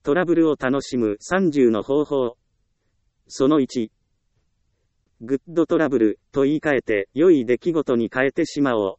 トラブルを楽しむ30の方法。その1。グッドトラブルと言い換えて良い出来事に変えてしまおう。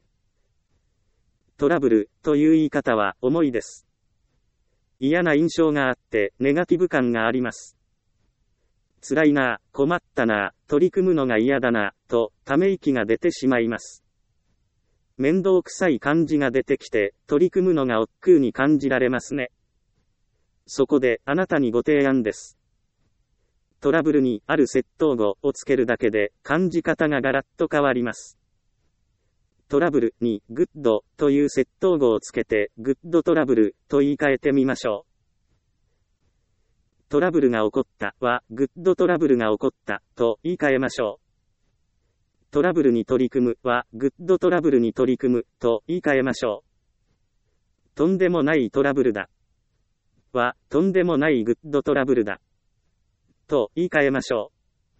トラブルという言い方は重いです。嫌な印象があってネガティブ感があります。辛いな、困ったな、取り組むのが嫌だな、とため息が出てしまいます。面倒くさい感じが出てきて取り組むのが億劫に感じられますね。そこであなたにご提案です。トラブルにある接頭語をつけるだけで感じ方がガラッと変わります。トラブルにグッドという接頭語をつけてグッドトラブルと言い換えてみましょう。トラブルが起こったはグッドトラブルが起こったと言い換えましょう。トラブルに取り組むはグッドトラブルに取り組むと言い換えましょう。とんでもないトラブルだはとんでもないグッドトラブルだと言い換えましょう。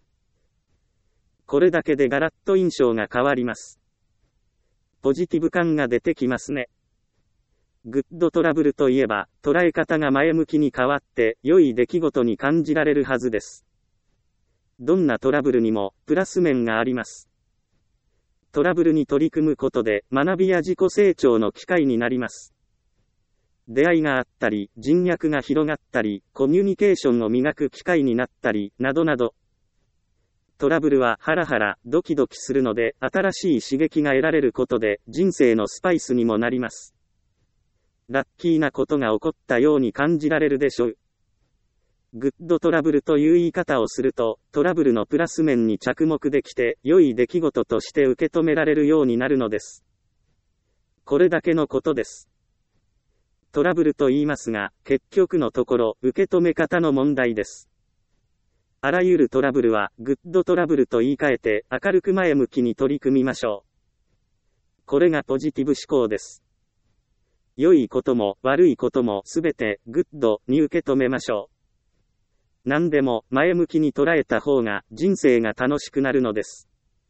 これだけでガラッと印象が変わります。ポジティブ感が出てきますね。グッドトラブルといえば、捉え方が前向きに変わって、良い出来事に感じられるはずです。どんなトラブルにも、プラス面があります。トラブルに取り組むことで、学びや自己成長の機会になります。出会いがあったり、人脈が広がったり、コミュニケーションを磨く機会になったり、などなど。トラブルはハラハラ、ドキドキするので、新しい刺激が得られることで、人生のスパイスにもなります。ラッキーなことが起こったように感じられるでしょう。グッドトラブルという言い方をすると、トラブルのプラス面に着目できて、良い出来事として受け止められるようになるのです。これだけのことです。トラブルと言いますが、結局のところ、受け止め方の問題です。あらゆるトラブルは、グッドトラブルと言い換えて、明るく前向きに取り組みましょう。これがポジティブ思考です。良いことも悪いこともすべてグッドに受け止めましょう。何でも前向きに捉えた方が人生が楽しくなるのです。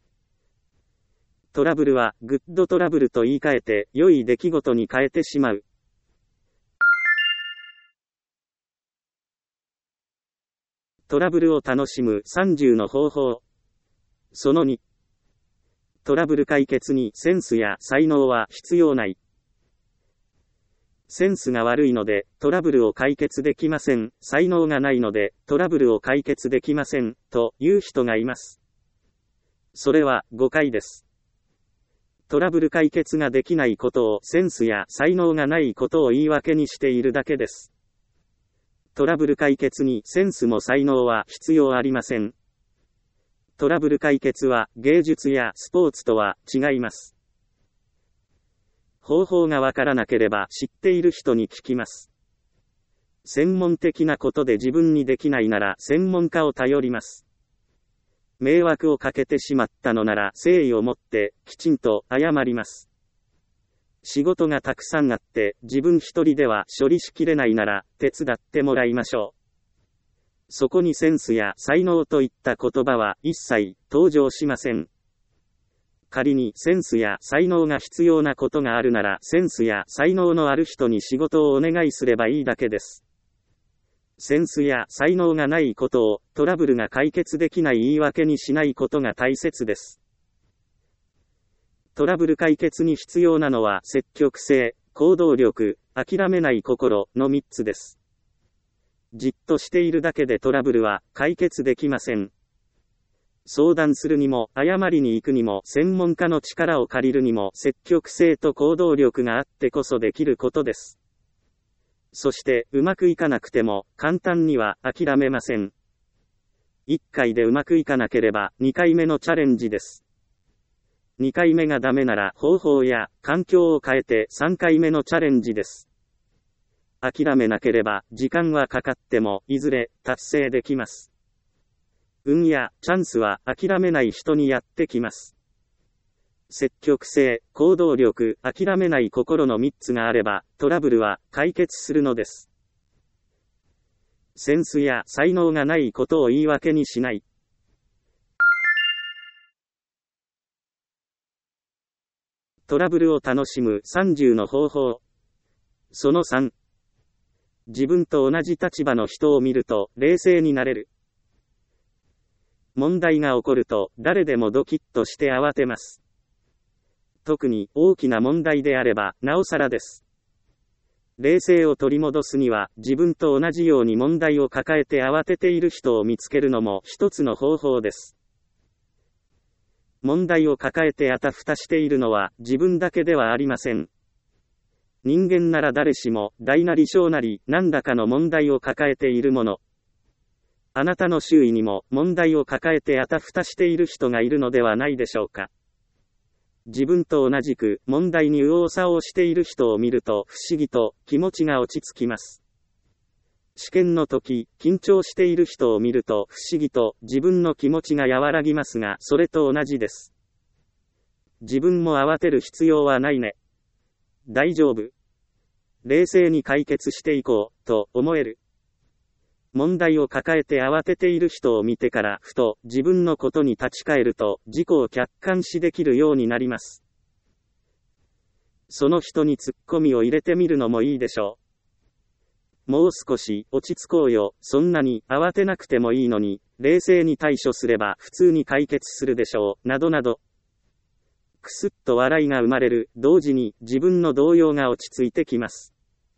トラブルはグッドトラブルと言い換えて良い出来事に変えてしまう。トラブルを楽しむ30の方法。その2。トラブル解決にセンスや才能は必要ない。センスが悪いのでトラブルを解決できません。才能がないのでトラブルを解決できません。という人がいます。それは誤解です。トラブル解決ができないことをセンスや才能がないことを言い訳にしているだけです。トラブル解決にセンスも才能は必要ありません。トラブル解決は芸術やスポーツとは違います。方法がわからなければ知っている人に聞きます。専門的なことで自分にできないなら専門家を頼ります。迷惑をかけてしまったのなら誠意を持ってきちんと謝ります。仕事がたくさんあって自分一人では処理しきれないなら手伝ってもらいましょう。そこにセンスや才能といった言葉は一切登場しません。仮にセンスや才能が必要なことがあるならセンスや才能のある人に仕事をお願いすればいいだけです。センスや才能がないことをトラブルが解決できない言い訳にしないことが大切です。トラブル解決に必要なのは積極性、行動力、諦めない心の3つです。じっとしているだけでトラブルは解決できません。相談するにも、謝りに行くにも、専門家の力を借りるにも、積極性と行動力があってこそできることです。そして、うまくいかなくても、簡単には諦めません。1回でうまくいかなければ、2回目のチャレンジです。2回目がダメなら、方法や環境を変えて3回目のチャレンジです。諦めなければ、時間はかかっても、いずれ達成できます。運やチャンスは諦めない人にやってきます。積極性、行動力、諦めない心の3つがあれば、トラブルは解決するのです。センスや才能がないことを言い訳にしない。トラブルを楽しむ30の方法。その3。 自分と同じ立場の人を見ると冷静になれる。問題が起こると誰でもドキッとして慌てます。特に大きな問題であればなおさらです。冷静を取り戻すには自分と同じように問題を抱えて慌てている人を見つけるのも一つの方法です。問題を抱えてあたふたしているのは自分だけではありません。人間なら誰しも大なり小なり何らかの問題を抱えているもの。あなたの周囲にも問題を抱えてあたふたしている人がいるのではないでしょうか。自分と同じく問題に右往左往している人を見ると不思議と気持ちが落ち着きます。試験の時、緊張している人を見ると不思議と自分の気持ちが和らぎますが、それと同じです。自分も慌てる必要はないね。大丈夫。冷静に解決していこう、と思える。問題を抱えて慌てている人を見てからふと自分のことに立ち返ると自己を客観視できるようになります。その人にツッコミを入れてみるのもいいでしょう。もう少し落ち着こうよ、そんなに慌てなくてもいいのに、冷静に対処すれば普通に解決するでしょう、などなど。くすっと笑いが生まれる、同時に自分の動揺が落ち着いてきます。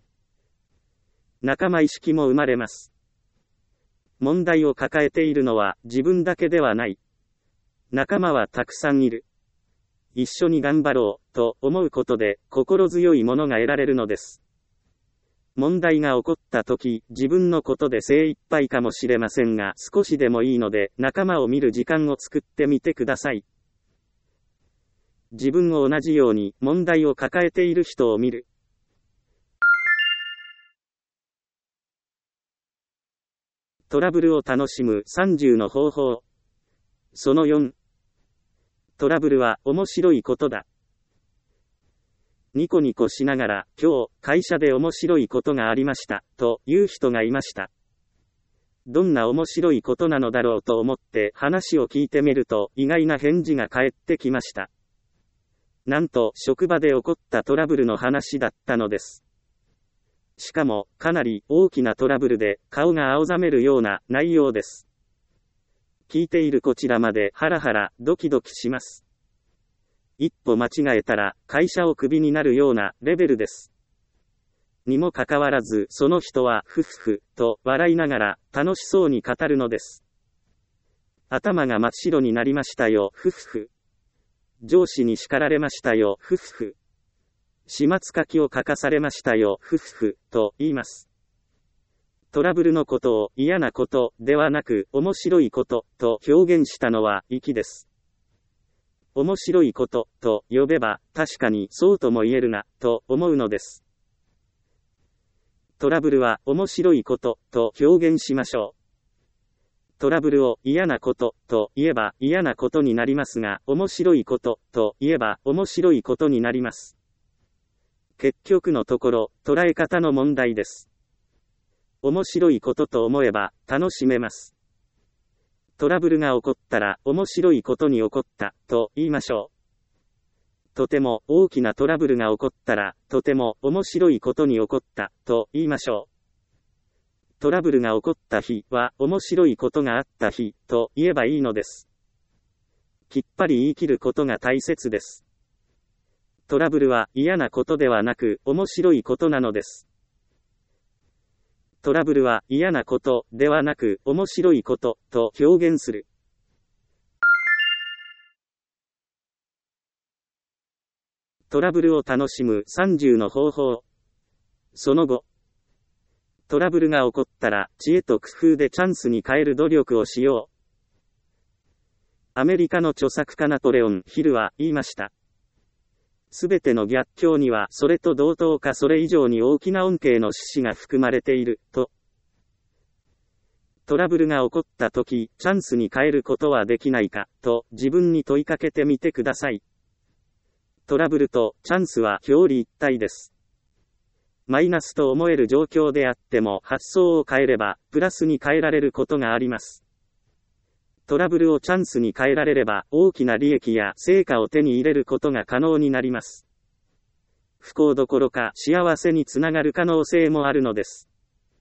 仲間意識も生まれます。問題を抱えているのは自分だけではない。仲間はたくさんいる。一緒に頑張ろう、と思うことで心強いものが得られるのです。問題が起こった時、自分のことで精一杯かもしれませんが、少しでもいいので仲間を見る時間を作ってみてください。自分を同じように問題を抱えている人を見る。トラブルを楽しむ30の方法。その4。トラブルは面白いことだ。ニコニコしながら、今日、会社で面白いことがありました、という人がいました。どんな面白いことなのだろうと思って話を聞いてみると、意外な返事が返ってきました。なんと、職場で起こったトラブルの話だったのです。しかも、かなり大きなトラブルで、顔が青ざめるような内容です。聞いているこちらまでハラハラ、ドキドキします。一歩間違えたら、会社をクビになるようなレベルです。にもかかわらず、その人は、ふふふ、と笑いながら、楽しそうに語るのです。頭が真っ白になりましたよ、ふふふ。上司に叱られましたよ、ふふふ。始末書きを書かされましたよ、ふふふ、と言います。トラブルのことを嫌なことではなく、面白いことと表現したのは粋です。面白いことと呼べば、確かにそうとも言えるな、と思うのです。トラブルは面白いことと表現しましょう。トラブルを嫌なことと言えば嫌なことになりますが、面白いことと言えば面白いことになります。結局のところ、捉え方の問題です。面白いことと思えば楽しめます。トラブルが起こったら面白いことに起こったと言いましょう。とても大きなトラブルが起こったらとても面白いことに起こったと言いましょう。トラブルが起こった日は面白いことがあった日と言えばいいのです。きっぱり言い切ることが大切です。トラブルは嫌なことではなく面白いことなのです。トラブルは嫌なことではなく面白いことと表現する。トラブルを楽しむ30の方法。その後。トラブルが起こったら知恵と工夫でチャンスに変える努力をしよう。アメリカの著作家ナポレオン・ヒルは言いました。すべての逆境にはそれと同等かそれ以上に大きな恩恵の種子が含まれている、と。トラブルが起こった時、チャンスに変えることはできないか、と自分に問いかけてみてください。トラブルとチャンスは表裏一体です。マイナスと思える状況であっても発想を変えれば、プラスに変えられることがあります。トラブルをチャンスに変えられれば、大きな利益や成果を手に入れることが可能になります。不幸どころか幸せにつながる可能性もあるのです。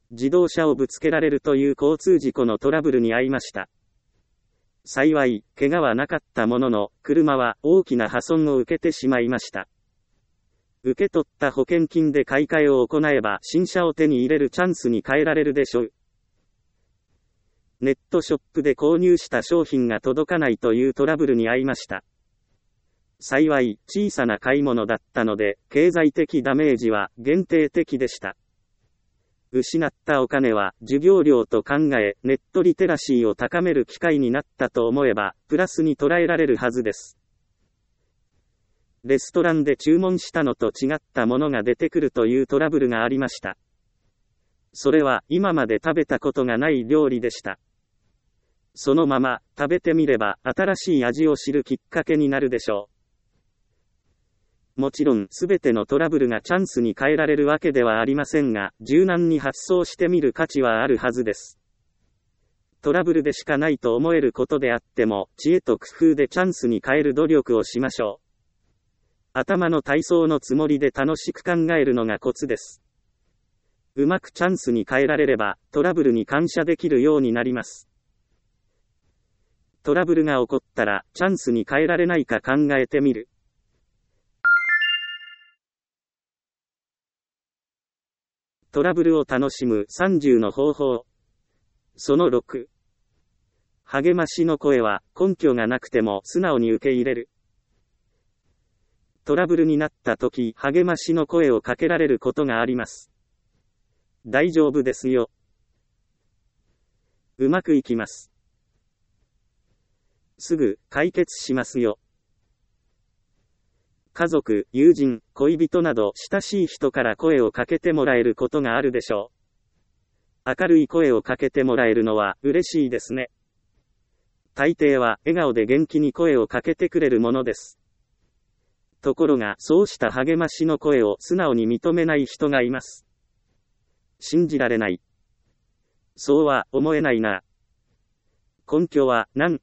自動車をぶつけられるという交通事故のトラブルに遭いました。幸い、怪我はなかったものの、車は大きな破損を受けてしまいました。受け取った保険金で買い替えを行えば新車を手に入れるチャンスに変えられるでしょう。ネットショップで購入した商品が届かないというトラブルに遭いました。幸い、小さな買い物だったので、経済的ダメージは限定的でした。失ったお金は授業料と考え、ネットリテラシーを高める機会になったと思えば、プラスに捉えられるはずです。レストランで注文したのと違ったものが出てくるというトラブルがありました。それは今まで食べたことがない料理でした。そのまま食べてみれば新しい味を知るきっかけになるでしょう。もちろんすべてのトラブルがチャンスに変えられるわけではありませんが、柔軟に発想してみる価値はあるはずです。トラブルでしかないと思えることであっても、知恵と工夫でチャンスに変える努力をしましょう。頭の体操のつもりで楽しく考えるのがコツです。うまくチャンスに変えられれば、トラブルに感謝できるようになります。トラブルが起こったら、チャンスに変えられないか考えてみる。トラブルを楽しむ30の方法。その6。励ましの声は根拠がなくても素直に受け入れる。トラブルになった時、励ましの声をかけられることがあります。大丈夫ですよ。うまくいきます。すぐ解決しますよ。家族、友人、恋人など親しい人から声をかけてもらえることがあるでしょう。明るい声をかけてもらえるのは嬉しいですね。大抵は笑顔で元気に声をかけてくれるものです。ところがそうした励ましの声を素直に認めない人がいます。信じられない。そうは思えないな。根拠は何？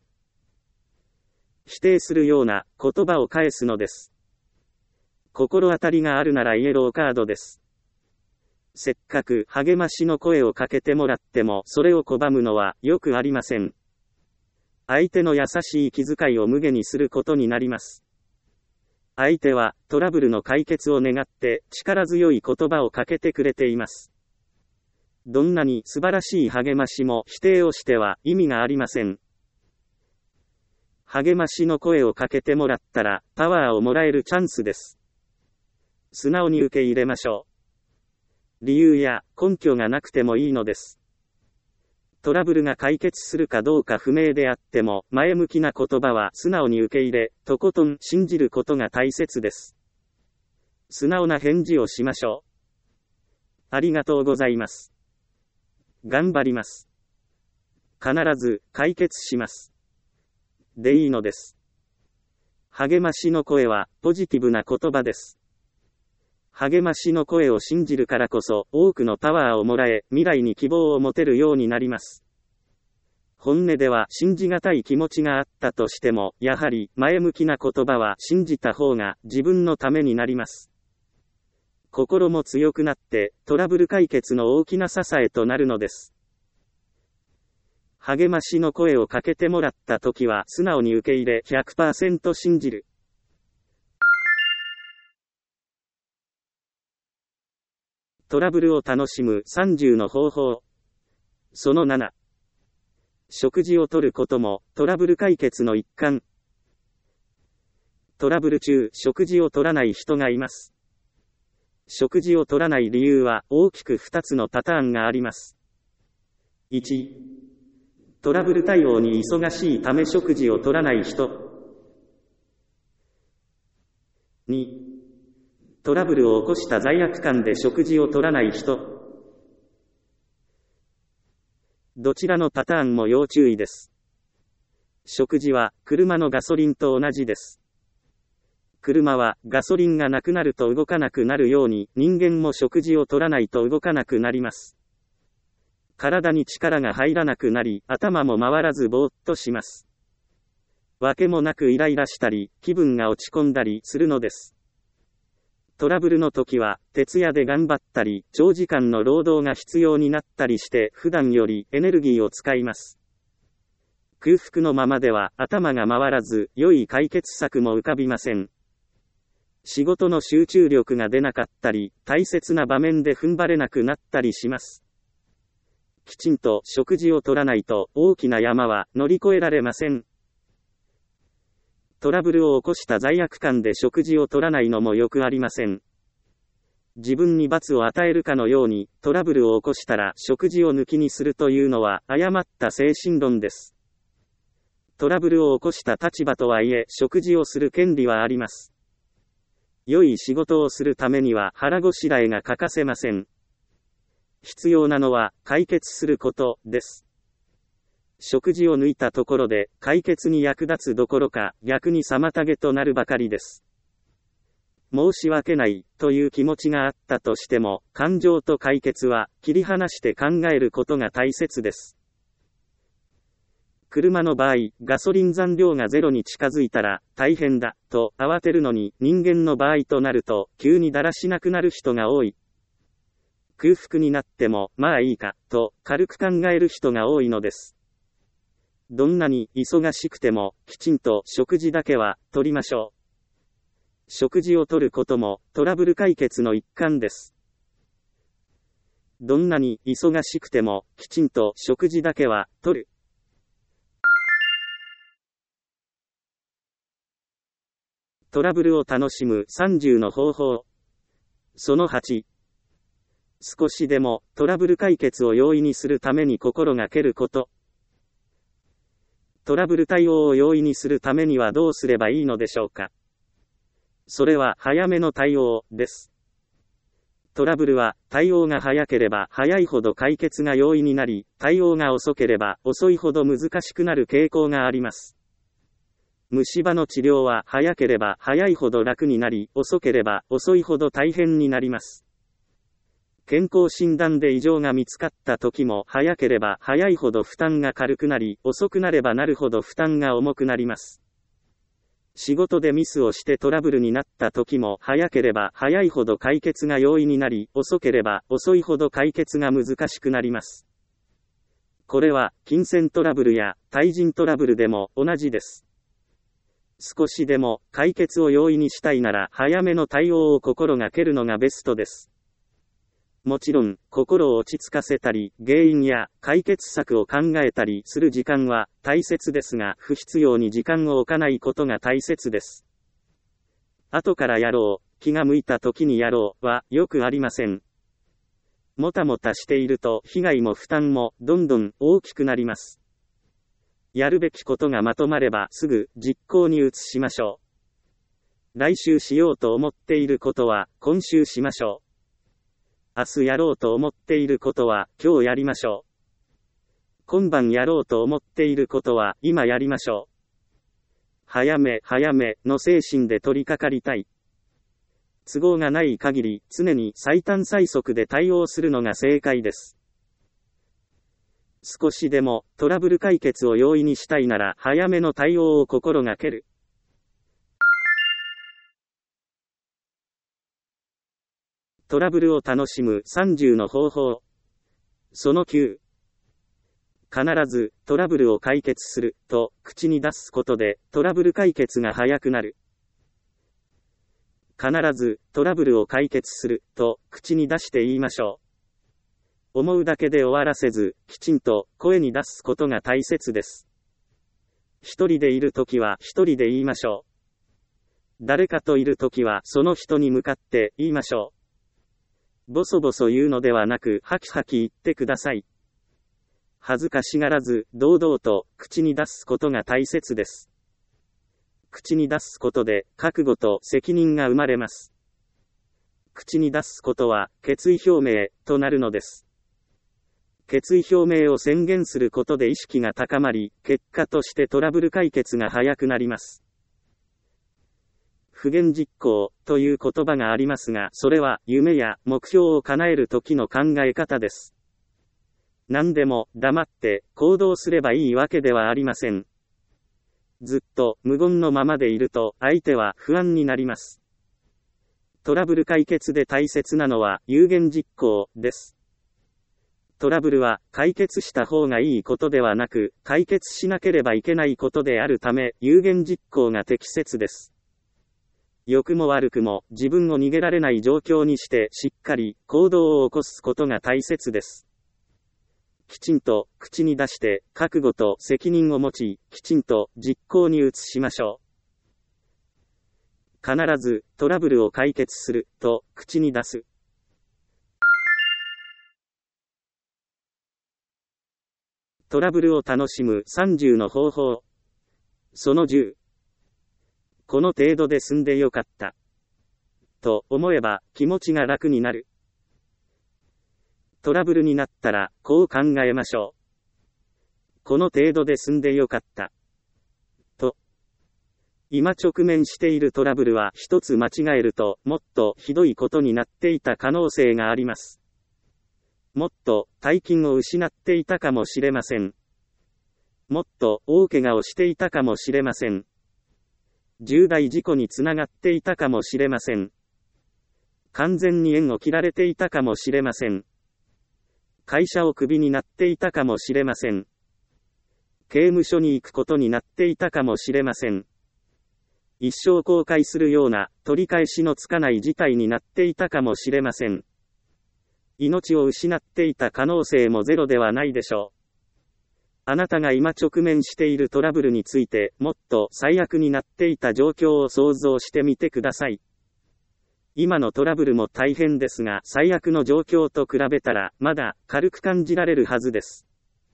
否定するような言葉を返すのです。心当たりがあるならイエローカードです。せっかく励ましの声をかけてもらってもそれを拒むのはよくありません。相手の優しい気遣いを無下にすることになります。相手はトラブルの解決を願って力強い言葉をかけてくれています。どんなに素晴らしい励ましも否定をしては意味がありません。励ましの声をかけてもらったらパワーをもらえるチャンスです。素直に受け入れましょう。理由や根拠がなくてもいいのです。トラブルが解決するかどうか不明であっても、前向きな言葉は素直に受け入れ、とことん信じることが大切です。素直な返事をしましょう。ありがとうございます。頑張ります。必ず解決します。でいいのです。励ましの声はポジティブな言葉です。励ましの声を信じるからこそ多くのパワーをもらえ、未来に希望を持てるようになります。本音では信じがたい気持ちがあったとしても、やはり前向きな言葉は信じた方が自分のためになります。心も強くなってトラブル解決の大きな支えとなるのです。励ましの声をかけてもらったときは素直に受け入れ 100% 信じる。トラブルを楽しむ30の方法。その7。食事をとることもトラブル解決の一環。トラブル中、食事をとらない人がいます。食事をとらない理由は大きく2つのパターンがあります。1、トラブル対応に忙しいため食事をとらない人。2、トラブルを起こした罪悪感で食事をとらない人。どちらのパターンも要注意です。食事は車のガソリンと同じです。車はガソリンがなくなると動かなくなるように、人間も食事をとらないと動かなくなります。体に力が入らなくなり、頭も回らずぼーっとします。わけもなくイライラしたり、気分が落ち込んだりするのです。 トラブルの時は、徹夜で頑張ったり、長時間の労働が必要になったりして、普段よりエネルギーを使います。空腹のままでは頭が回らず、良い解決策も浮かびません。仕事の集中力が出なかったり、大切な場面で踏ん張れなくなったりします。きちんと食事をとらないと、大きな山は乗り越えられません。トラブルを起こした罪悪感で食事をとらないのもよくありません。自分に罰を与えるかのように、トラブルを起こしたら食事を抜きにするというのは、誤った精神論です。トラブルを起こした立場とはいえ、食事をする権利はあります。良い仕事をするためには腹ごしらえが欠かせません。必要なのは、解決することです。食事を抜いたところで、解決に役立つどころか、逆に妨げとなるばかりです。申し訳ない、という気持ちがあったとしても、感情と解決は、切り離して考えることが大切です。車の場合、ガソリン残量がゼロに近づいたら、大変だ、と慌てるのに、人間の場合となると、急にだらしなくなる人が多い。空腹になっても、まあいいか、と、軽く考える人が多いのです。どんなに忙しくても、きちんと食事だけは、とりましょう。食事をとることも、トラブル解決の一環です。どんなに忙しくても、きちんと食事だけは、とる。トラブルを楽しむ30の方法。その8。少しでもトラブル解決を容易にするために心がけること。トラブル対応を容易にするためにはどうすればいいのでしょうか。それは早めの対応です。トラブルは対応が早ければ早いほど解決が容易になり、対応が遅ければ遅いほど難しくなる傾向があります。虫歯の治療は早ければ早いほど楽になり、遅ければ遅いほど大変になります。健康診断で異常が見つかった時も早ければ早いほど負担が軽くなり、遅くなればなるほど負担が重くなります。仕事でミスをしてトラブルになった時も早ければ早いほど解決が容易になり、遅ければ遅いほど解決が難しくなります。これは金銭トラブルや対人トラブルでも同じです。少しでも解決を容易にしたいなら早めの対応を心がけるのがベストです。もちろん、心を落ち着かせたり、原因や解決策を考えたりする時間は大切ですが、不必要に時間を置かないことが大切です。後からやろう、気が向いた時にやろうはよくありません。もたもたしていると被害も負担もどんどん大きくなります。やるべきことがまとまればすぐ実行に移しましょう。来週しようと思っていることは今週しましょう。明日やろうと思っていることは今日やりましょう。今晩やろうと思っていることは今やりましょう。早め早めの精神で取り掛かりたい。都合がない限り常に最短最速で対応するのが正解です。少しでもトラブル解決を容易にしたいなら早めの対応を心がける。トラブルを楽しむ30の方法。その9。必ずトラブルを解決すると口に出すことでトラブル解決が早くなる。必ずトラブルを解決すると口に出して言いましょう。思うだけで終わらせず、きちんと声に出すことが大切です。一人でいるときは一人で言いましょう。誰かといるときはその人に向かって言いましょう。ボソボソ言うのではなく、ハキハキ言ってください。恥ずかしがらず、堂々と口に出すことが大切です。口に出すことで、覚悟と責任が生まれます。口に出すことは、決意表明となるのです。決意表明を宣言することで意識が高まり、結果としてトラブル解決が早くなります。不言実行という言葉がありますが、それは夢や目標を叶える時の考え方です。何でも黙って行動すればいいわけではありません。ずっと無言のままでいると相手は不安になります。 トラブル解決で大切なのは有言実行です。トラブルは解決した方がいいことではなく、解決しなければいけないことであるため、有言実行が適切です。良くも悪くも自分を逃げられない状況にしてしっかり行動を起こすことが大切です。きちんと口に出して覚悟と責任を持ち、きちんと実行に移しましょう。必ずトラブルを解決すると口に出す。トラブルを楽しむ30の方法。その10。この程度で済んでよかった。と思えば気持ちが楽になる。トラブルになったらこう考えましょう。この程度で済んでよかった。と。今直面しているトラブルは一つ間違えるともっとひどいことになっていた可能性があります。もっと大金を失っていたかもしれません。もっと大怪我をしていたかもしれません。重大事故につながっていたかもしれません。完全に縁を切られていたかもしれません。会社をクビになっていたかもしれません。刑務所に行くことになっていたかもしれません。一生後悔するような取り返しのつかない事態になっていたかもしれません。命を失っていた可能性もゼロではないでしょう。あなたが今直面しているトラブルについてもっと最悪になっていた状況を想像してみてください。今のトラブルも大変ですが、最悪の状況と比べたらまだ軽く感じられるはずです。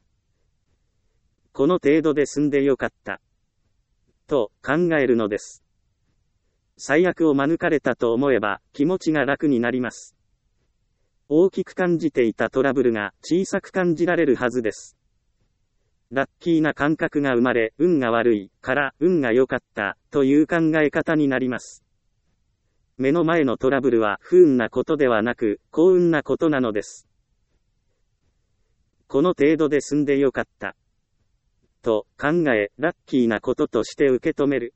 この程度で済んでよかった。と考えるのです。最悪を免れたと思えば気持ちが楽になります。大きく感じていたトラブルが小さく感じられるはずです。ラッキーな感覚が生まれ、運が悪いから運が良かったという考え方になります。目の前のトラブルは不運なことではなく幸運なことなのです。この程度で済んでよかった。と考え、ラッキーなこととして受け止める。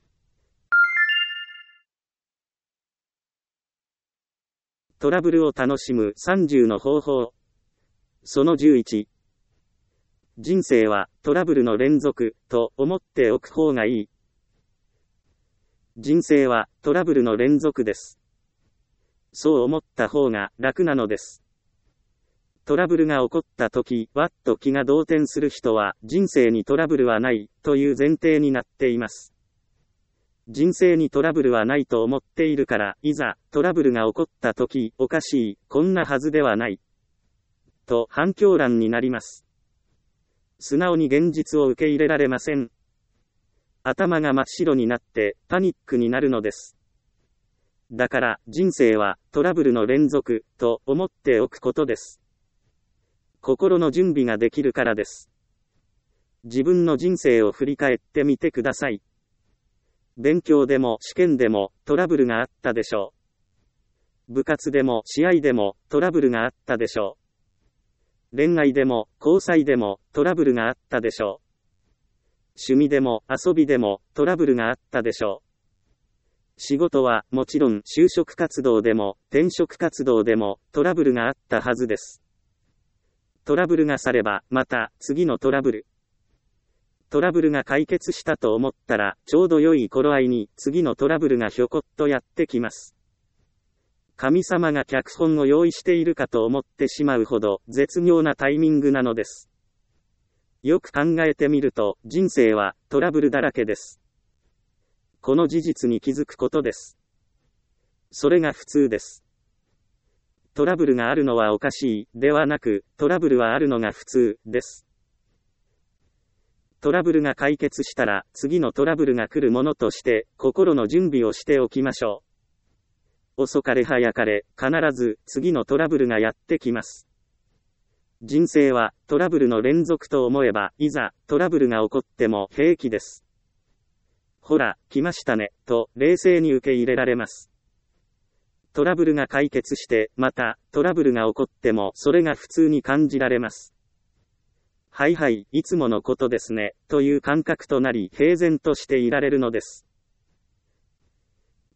トラブルを楽しむ30の方法。その11。人生はトラブルの連続と思っておく方がいい。人生はトラブルの連続です。そう思った方が楽なのです。トラブルが起こった時、わっと気が動転する人は人生にトラブルはないという前提になっています。人生にトラブルはないと思っているから、いざトラブルが起こった時、おかしい、こんなはずではない。と反響欄になります。素直に現実を受け入れられません。頭が真っ白になってパニックになるのです。だから人生はトラブルの連続と思っておくことです。心の準備ができるからです。自分の人生を振り返ってみてください。勉強でも試験でもトラブルがあったでしょう。部活でも試合でもトラブルがあったでしょう。恋愛でも交際でもトラブルがあったでしょう。趣味でも遊びでもトラブルがあったでしょう。仕事はもちろん就職活動でも転職活動でもトラブルがあったはずです。トラブルが去ればまた次のトラブル。トラブルが解決したと思ったらちょうど良い頃合いに次のトラブルがひょこっとやってきます。神様が脚本を用意しているかと思ってしまうほど絶妙なタイミングなのです。よく考えてみると人生はトラブルだらけです。この事実に気づくことです。それが普通です。トラブルがあるのはおかしいではなく、トラブルはあるのが普通です。トラブルが解決したら次のトラブルが来るものとして心の準備をしておきましょう。遅かれ早かれ必ず次のトラブルがやってきます。人生はトラブルの連続と思えば、いざトラブルが起こっても平気です。ほら、来ましたね、と冷静に受け入れられます。トラブルが解決して、またトラブルが起こってもそれが普通に感じられます。はいはい、いつものことですね、という感覚となり平然としていられるのです。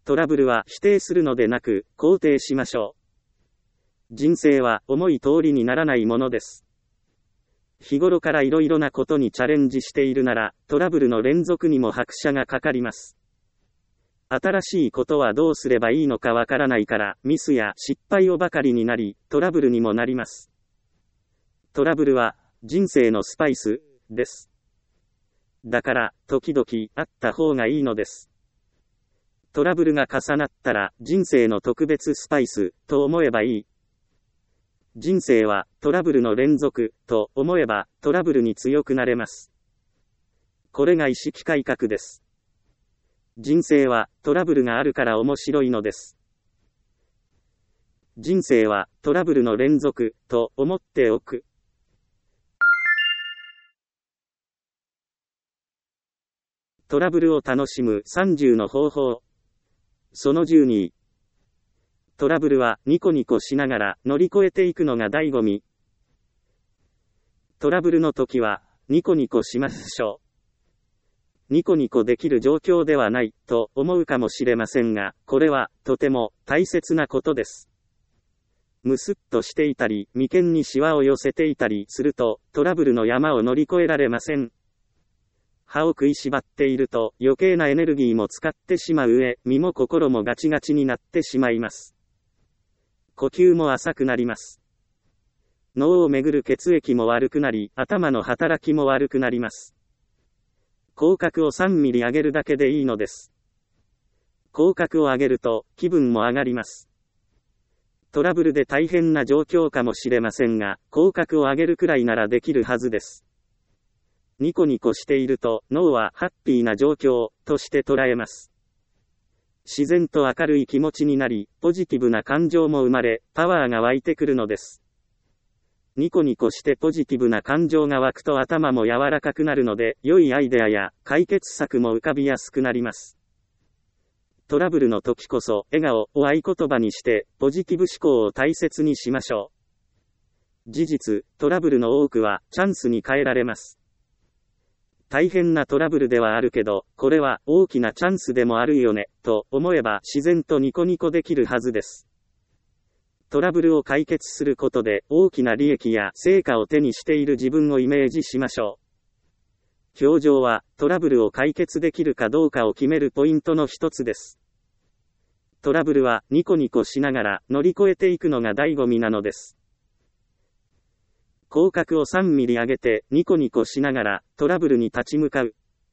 トラブルは否定するのでなく、肯定しましょう。人生は思い通りにならないものです。日頃からいろいろなことにチャレンジしているなら、トラブルの連続にも拍車がかかります。新しいことはどうすればいいのかわからないから、ミスや失敗をばかりになり、トラブルにもなります。トラブルは、人生のスパイス、です。だから、時々、あった方がいいのです。トラブルが重なったら、人生の特別スパイス、と思えばいい。人生は、トラブルの連続、と思えば、トラブルに強くなれます。これが意識改革です。人生は、トラブルがあるから面白いのです。人生は、トラブルの連続、と思っておく。トラブルを楽しむ30の方法。その12。トラブルはニコニコしながら乗り越えていくのが醍醐味。トラブルの時はニコニコしましょう。ニコニコできる状況ではないと思うかもしれませんが、これはとても大切なことです。むすっとしていたり、眉間にシワを寄せていたりすると、トラブルの山を乗り越えられません。歯を食いしばっていると余計なエネルギーも使ってしまう上、身も心もガチガチになってしまいます。呼吸も浅くなります。脳を巡る血液も悪くなり、頭の働きも悪くなります。口角を3ミリ上げるだけでいいのです。口角を上げると気分も上がります。トラブルで大変な状況かもしれませんが、口角を上げるくらいならできるはずです。ニコニコしていると脳はハッピーな状況として捉えます。自然と明るい気持ちになり、ポジティブな感情も生まれ、パワーが湧いてくるのです。ニコニコしてポジティブな感情が湧くと頭も柔らかくなるので、良いアイデアや解決策も浮かびやすくなります。トラブルの時こそ、笑顔を合言葉にして、ポジティブ思考を大切にしましょう。事実、トラブルの多くは、チャンスに変えられます。大変なトラブルではあるけど、これは大きなチャンスでもあるよね、と思えば自然とニコニコできるはずです。トラブルを解決することで大きな利益や成果を手にしている自分をイメージしましょう。表情はトラブルを解決できるかどうかを決めるポイントの一つです。トラブルはニコニコしながら乗り越えていくのが醍醐味なのです。口角を3ミリ上げてニコニコしながらトラブルに立ち向かう。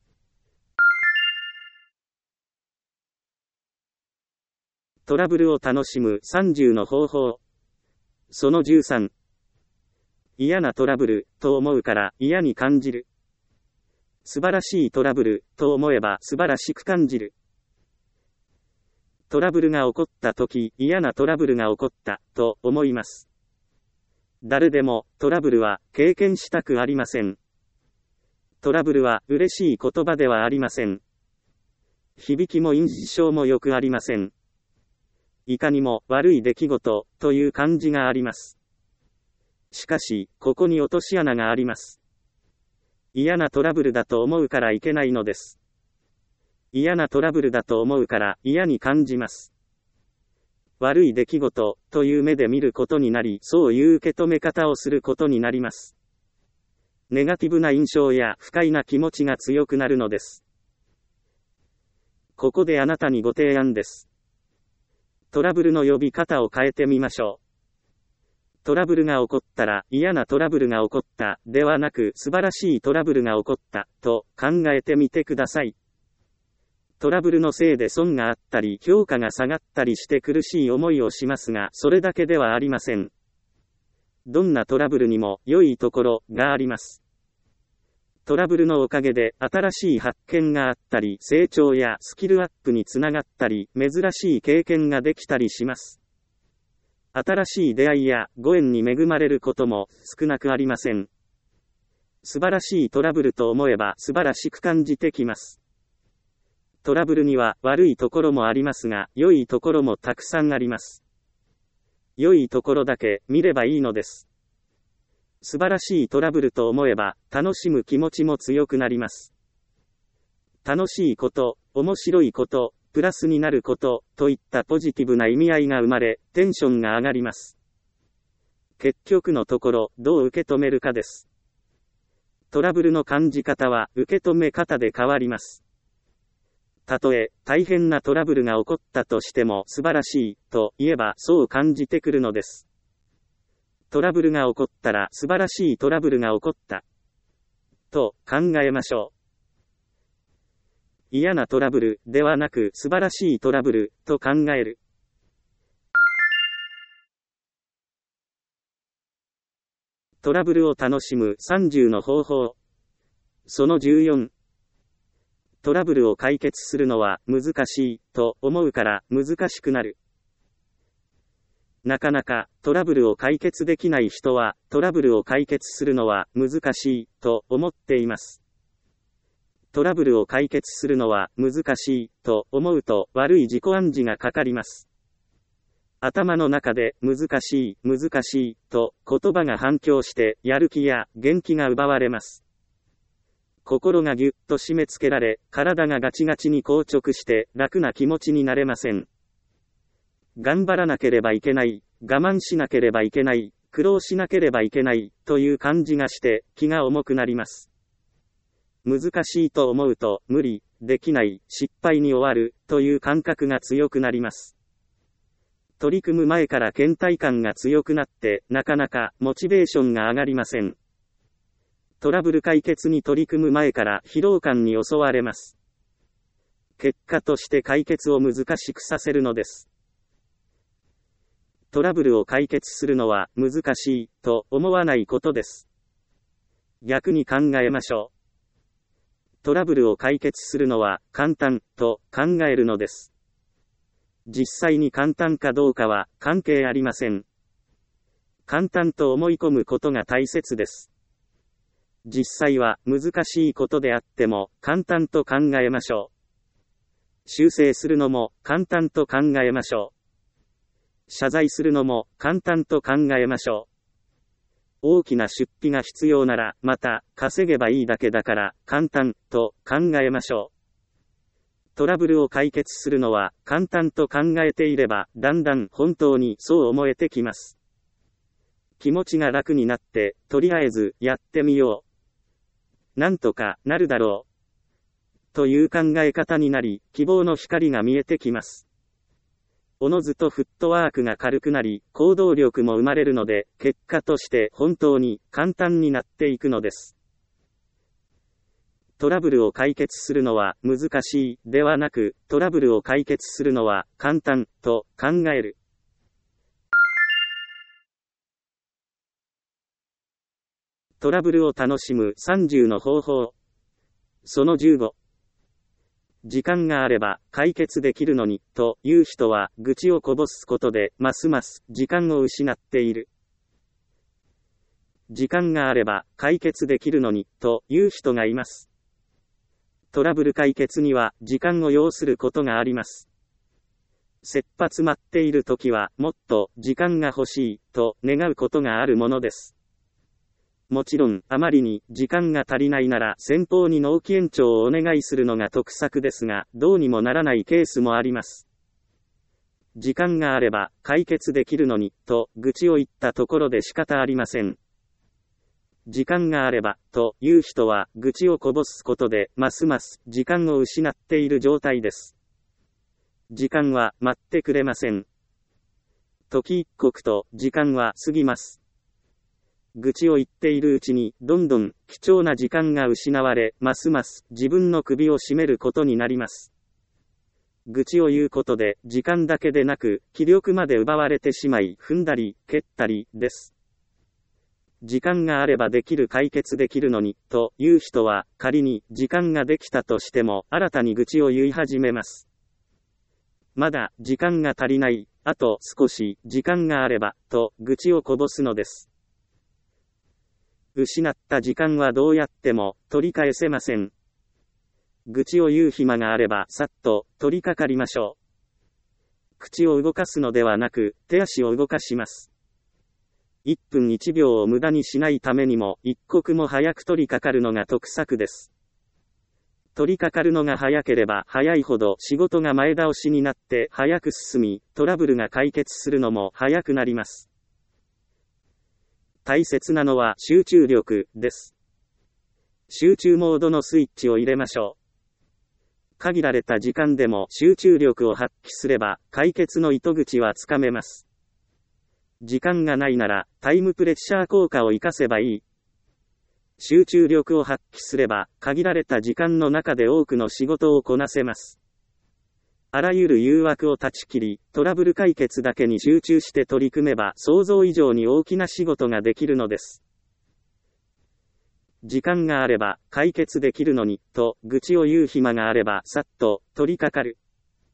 トラブルを楽しむ30の方法。その13。嫌なトラブルと思うから嫌に感じる。素晴らしいトラブルと思えば素晴らしく感じる。トラブルが起こった時、嫌なトラブルが起こったと思います。誰でもトラブルは経験したくありません。トラブルは嬉しい言葉ではありません。響きも印象もよくありません。いかにも悪い出来事という感じがあります。しかし、ここに落とし穴があります。嫌なトラブルだと思うからいけないのです。嫌なトラブルだと思うから嫌に感じます。悪い出来事という目で見ることになり、そういう受け止め方をすることになります。ネガティブな印象や不快な気持ちが強くなるのです。ここであなたにご提案です。トラブルの呼び方を変えてみましょう。トラブルが起こったら、嫌なトラブルが起こった、ではなく、素晴らしいトラブルが起こった、と考えてみてください。トラブルのせいで損があったり、評価が下がったりして苦しい思いをしますが、それだけではありません。どんなトラブルにも良いところがあります。トラブルのおかげで新しい発見があったり、成長やスキルアップにつながったり、珍しい経験ができたりします。新しい出会いやご縁に恵まれることも少なくありません。素晴らしいトラブルと思えば素晴らしく感じてきます。トラブルには悪いところもありますが、良いところもたくさんあります。良いところだけ見ればいいのです。素晴らしいトラブルと思えば、楽しむ気持ちも強くなります。楽しいこと、面白いこと、 プラスになること、といったポジティブな意味合いが生まれ、テンションが上がります。結局のところ、どう受け止めるかです。トラブルの感じ方は、受け止め方で変わります。たとえ、大変なトラブルが起こったとしても素晴らしい、と言えばそう感じてくるのです。トラブルが起こったら素晴らしいトラブルが起こった。と考えましょう。嫌なトラブルではなく素晴らしいトラブルと考える。トラブルを楽しむ30の方法。その14。トラブルを解決するのは難しいと思うから難しくなる。なかなかトラブルを解決できない人はトラブルを解決するのは難しいと思っています。トラブルを解決するのは難しいと思うと悪い自己暗示がかかります。頭の中で難しいと言葉が反響してやる気や元気が奪われます。心がぎゅっと締め付けられ、体がガチガチに硬直して楽な気持ちになれません。頑張らなければいけない、我慢しなければいけない、苦労しなければいけないという感じがして気が重くなります。難しいと思うと無理、できない、失敗に終わるという感覚が強くなります。取り組む前から倦怠感が強くなってなかなかモチベーションが上がりません。トラブル解決に取り組む前から疲労感に襲われます。結果として解決を難しくさせるのです。トラブルを解決するのは難しいと思わないことです。逆に考えましょう。トラブルを解決するのは簡単と考えるのです。実際に簡単かどうかは関係ありません。簡単と思い込むことが大切です。実際は難しいことであっても簡単と考えましょう。修正するのも簡単と考えましょう。謝罪するのも簡単と考えましょう。大きな出費が必要ならまた稼げばいいだけだから簡単と考えましょう。トラブルを解決するのは簡単と考えていればだんだん本当にそう思えてきます。気持ちが楽になってとりあえずやってみよう。なんとかなるだろう。という考え方になり、希望の光が見えてきます。おのずとフットワークが軽くなり、行動力も生まれるので、結果として本当に簡単になっていくのです。トラブルを解決するのは難しいではなく、トラブルを解決するのは簡単と考える。トラブルを楽しむ30の方法。その15。時間があれば解決できるのに、という人は愚痴をこぼすことでますます時間を失っている。時間があれば解決できるのに、という人がいます。トラブル解決には時間を要することがあります。切羽詰まっているときはもっと時間が欲しいと願うことがあるものです。もちろん、あまりに時間が足りないなら先方に納期延長をお願いするのが得策ですが、どうにもならないケースもあります。時間があれば解決できるのに、と愚痴を言ったところで仕方ありません。時間があれば、という人は愚痴をこぼすことでますます時間を失っている状態です。時間は待ってくれません。時一刻と時間は過ぎます。愚痴を言っているうちにどんどん貴重な時間が失われ、ますます自分の首を絞めることになります。愚痴を言うことで時間だけでなく気力まで奪われてしまい、踏んだり蹴ったりです。時間があればできる解決できるのに、という人は仮に時間ができたとしても新たに愚痴を言い始めます。まだ時間が足りない、あと少し時間があれば、と愚痴をこぼすのです。失った時間はどうやっても取り返せません。愚痴を言う暇があればさっと取り掛かりましょう。口を動かすのではなく手足を動かします。1分1秒を無駄にしないためにも一刻も早く取り掛かるのが得策です。 取り掛かるのが早ければ早いほど仕事が前倒しになって早く進み、トラブルが解決するのも早くなります。大切なのは集中力です。集中モードのスイッチを入れましょう。限られた時間でも集中力を発揮すれば解決の糸口はつかめます。時間がないならタイムプレッシャー効果を活かせばいい。集中力を発揮すれば限られた時間の中で多くの仕事をこなせます。あらゆる誘惑を断ち切り、トラブル解決だけに集中して取り組めば想像以上に大きな仕事ができるのです。時間があれば解決できるのに、と愚痴を言う暇があればさっと取り掛かる。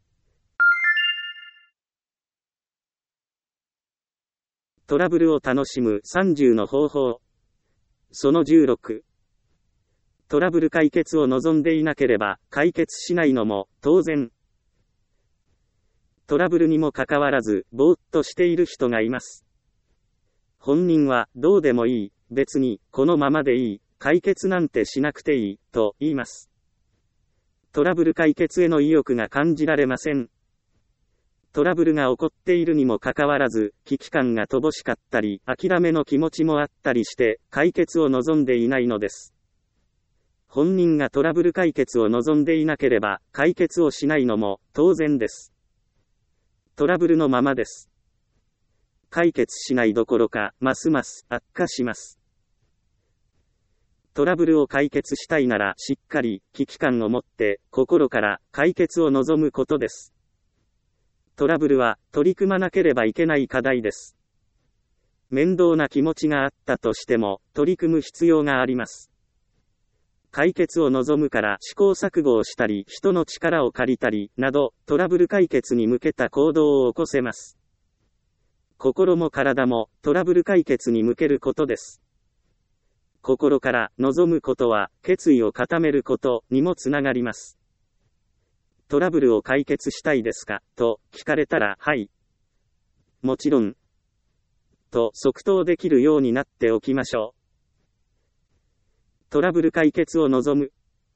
トラブルを楽しむ30の方法。その16。トラブル解決を望んでいなければ解決しないのも当然。トラブルにもかかわらずぼーっとしている人がいます。本人はどうでもいい、別にこのままでいい、解決なんてしなくていい、と言います。トラブル解決への意欲が感じられません。トラブルが起こっているにもかかわらず、危機感が乏しかったり、諦めの気持ちもあったりして、解決を望んでいないのです。本人がトラブル解決を望んでいなければ、解決をしないのも当然です。トラブルのままです。解決しないどころか、ますます悪化します。トラブルを解決したいなら、しっかり危機感を持って、心から解決を望むことです。トラブルは取り組まなければいけない課題です。面倒な気持ちがあったとしても取り組む必要があります。解決を望むから試行錯誤をしたり人の力を借りたりなどトラブル解決に向けた行動を起こせます。心も体もトラブル解決に向けることです。心から望むことは決意を固めることにもつながります。トラブルを解決したいですかと聞かれたら、はい。もちろん。と即答できるようになっておきましょう。トラブル解決を望む。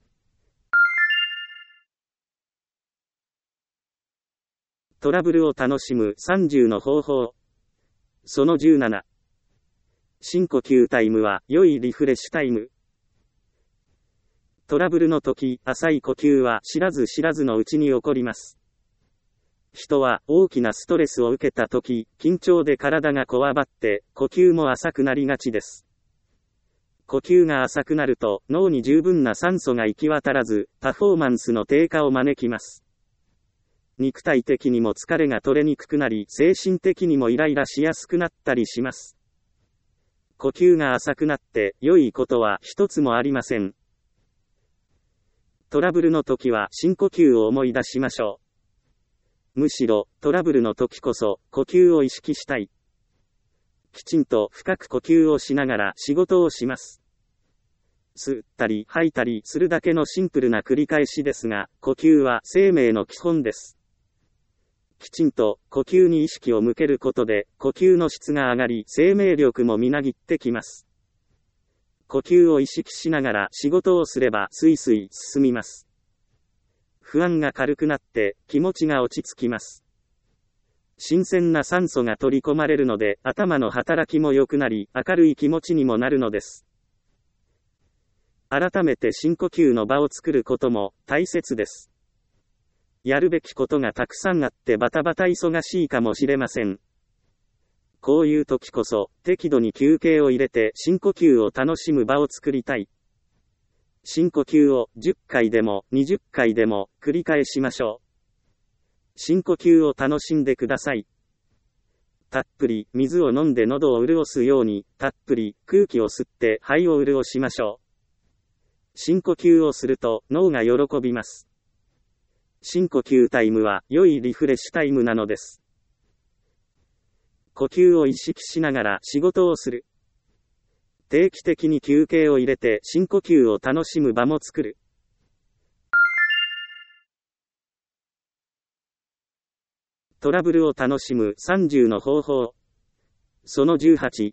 トラブルを楽しむ30の方法。その17。深呼吸タイムは良いリフレッシュタイム。トラブルの時、浅い呼吸は知らず知らずのうちに起こります。人は大きなストレスを受けた時、緊張で体がこわばって、呼吸も浅くなりがちです。呼吸が浅くなると、脳に十分な酸素が行き渡らず、パフォーマンスの低下を招きます。肉体的にも疲れが取れにくくなり、精神的にもイライラしやすくなったりします。呼吸が浅くなって、良いことは一つもありません。トラブルの時は深呼吸を思い出しましょう。むしろ、トラブルの時こそ、呼吸を意識したい。きちんと深く呼吸をしながら仕事をします。吸ったり吐いたりするだけのシンプルな繰り返しですが、呼吸は生命の基本です。きちんと呼吸に意識を向けることで、呼吸の質が上がり、生命力もみなぎってきます。呼吸を意識しながら仕事をすればスイスイ進みます。不安が軽くなって気持ちが落ち着きます。新鮮な酸素が取り込まれるので頭の働きも良くなり明るい気持ちにもなるのです。改めて深呼吸の場を作ることも大切です。やるべきことがたくさんあってバタバタ忙しいかもしれません。こういう時こそ、適度に休憩を入れて深呼吸を楽しむ場を作りたい。深呼吸を10回でも20回でも繰り返しましょう。深呼吸を楽しんでください。たっぷり水を飲んで喉を潤すように、たっぷり空気を吸って肺を潤しましょう。深呼吸をすると脳が喜びます。深呼吸タイムは良いリフレッシュタイムなのです。呼吸を意識しながら仕事をする。定期的に休憩を入れて深呼吸を楽しむ場も作る。トラブルを楽しむ30の方法。その18。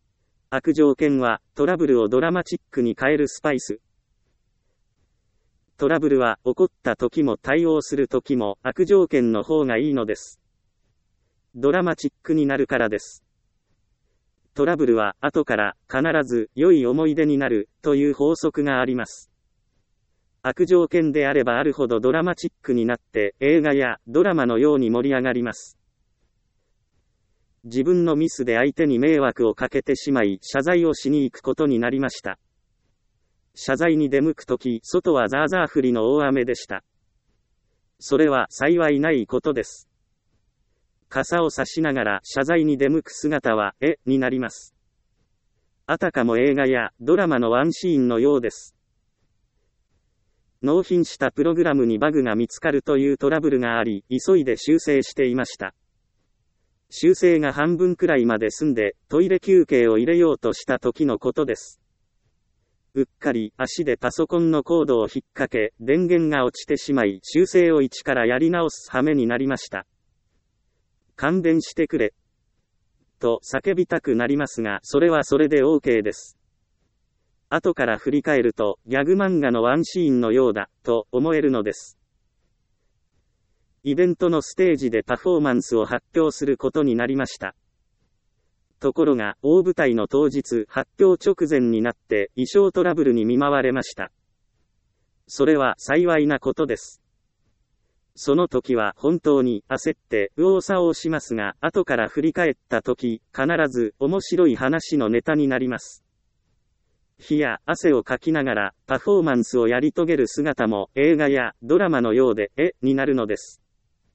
悪条件はトラブルをドラマチックに変えるスパイス。 トラブルは起こった時も対応する時も悪条件の方がいいのです。ドラマチックになるからです。トラブルは後から必ず良い思い出になるという法則があります。悪条件であればあるほどドラマチックになって映画やドラマのように盛り上がります。自分のミスで相手に迷惑をかけてしまい謝罪をしに行くことになりました。謝罪に出向くとき、外はザーザー降りの大雨でした。それは幸いないことです。傘を差しながら謝罪に出向く姿は、になります。あたかも映画やドラマのワンシーンのようです。納品したプログラムにバグが見つかるというトラブルがあり、急いで修正していました。修正が半分くらいまで済んで、トイレ休憩を入れようとした時のことです。うっかり足でパソコンのコードを引っ掛け、電源が落ちてしまい、修正を一からやり直す羽目になりました。勘弁してくれ。と叫びたくなりますが、それはそれで OK です。後から振り返ると、ギャグ漫画のワンシーンのようだ、と思えるのです。イベントのステージでパフォーマンスを発表することになりました。ところが、大舞台の当日、発表直前になって、衣装トラブルに見舞われました。それは幸いなことです。その時は本当に焦って右往左往しますが、後から振り返った時、必ず面白い話のネタになります。火や汗をかきながらパフォーマンスをやり遂げる姿も映画やドラマのようで、になるのです。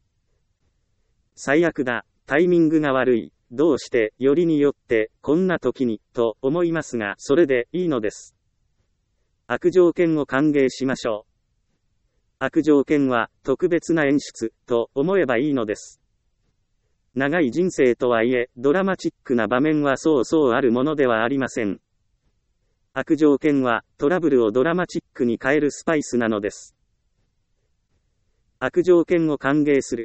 最悪だ、タイミングが悪い、どうして、よりによって、こんな時に、と思いますが、それでいいのです。悪条件を歓迎しましょう。悪条件は特別な演出と思えばいいのです。長い人生とはいえ、ドラマチックな場面はそうそうあるものではありません。悪条件はトラブルをドラマチックに変えるスパイスなのです。悪条件を歓迎する。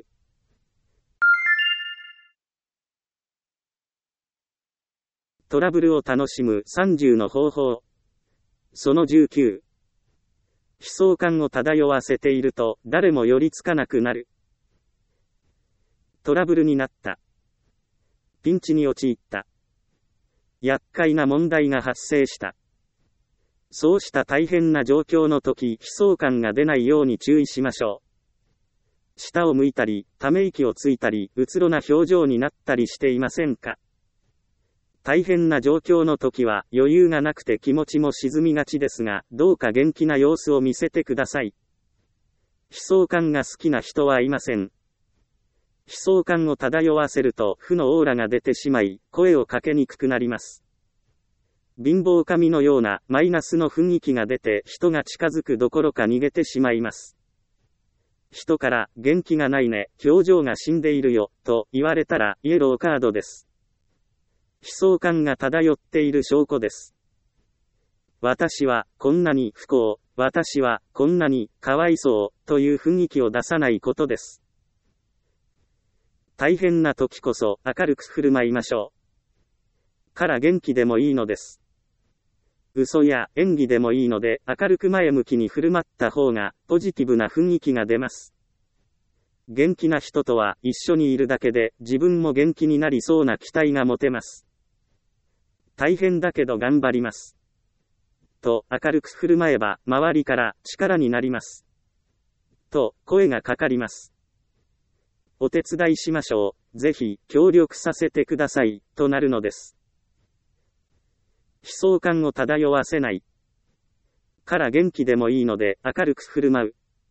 トラブルを楽しむ30の方法。その19。悲壮感を漂わせていると誰も寄りつかなくなる。トラブルになった。ピンチに陥った。厄介な問題が発生した。そうした大変な状況の時、悲壮感が出ないように注意しましょう。下を向いたり、ため息をついたり、うつろな表情になったりしていませんか？大変な状況の時は余裕がなくて気持ちも沈みがちですが、どうか元気な様子を見せてください。悲壮感が好きな人はいません。悲壮感を漂わせると負のオーラが出てしまい、声をかけにくくなります。貧乏神のようなマイナスの雰囲気が出て人が近づくどころか逃げてしまいます。人から元気がないね、表情が死んでいるよ、と言われたらイエローカードです。悲壮感が漂っている証拠です。私はこんなに不幸、私はこんなにかわいそうという雰囲気を出さないことです。大変な時こそ明るく振る舞いましょう。から元気でもいいのです。嘘や演技でもいいので明るく前向きに振る舞った方がポジティブな雰囲気が出ます。元気な人とは一緒にいるだけで自分も元気になりそうな期待が持てます。大変だけど頑張ります。と明るく振る舞えば周りから力になります。と声がかかります。お手伝いしましょう。ぜひ協力させてください。となるのです。悲壮感を漂わせない。から元気でもいいので明るく振る舞う。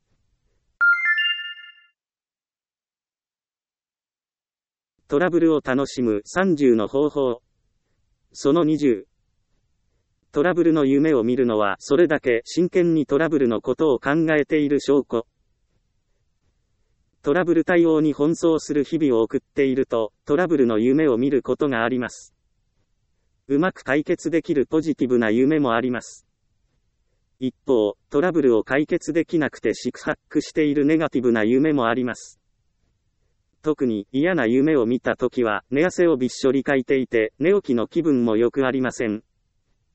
トラブルを楽しむ30の方法。その20。トラブルの夢を見るのはそれだけ真剣にトラブルのことを考えている証拠。トラブル対応に奔走する日々を送っていると、トラブルの夢を見ることがあります。うまく解決できるポジティブな夢もあります。一方、トラブルを解決できなくて四苦八苦しているネガティブな夢もあります。特に嫌な夢を見たときは寝汗をびっしょりかいていて寝起きの気分もよくありません。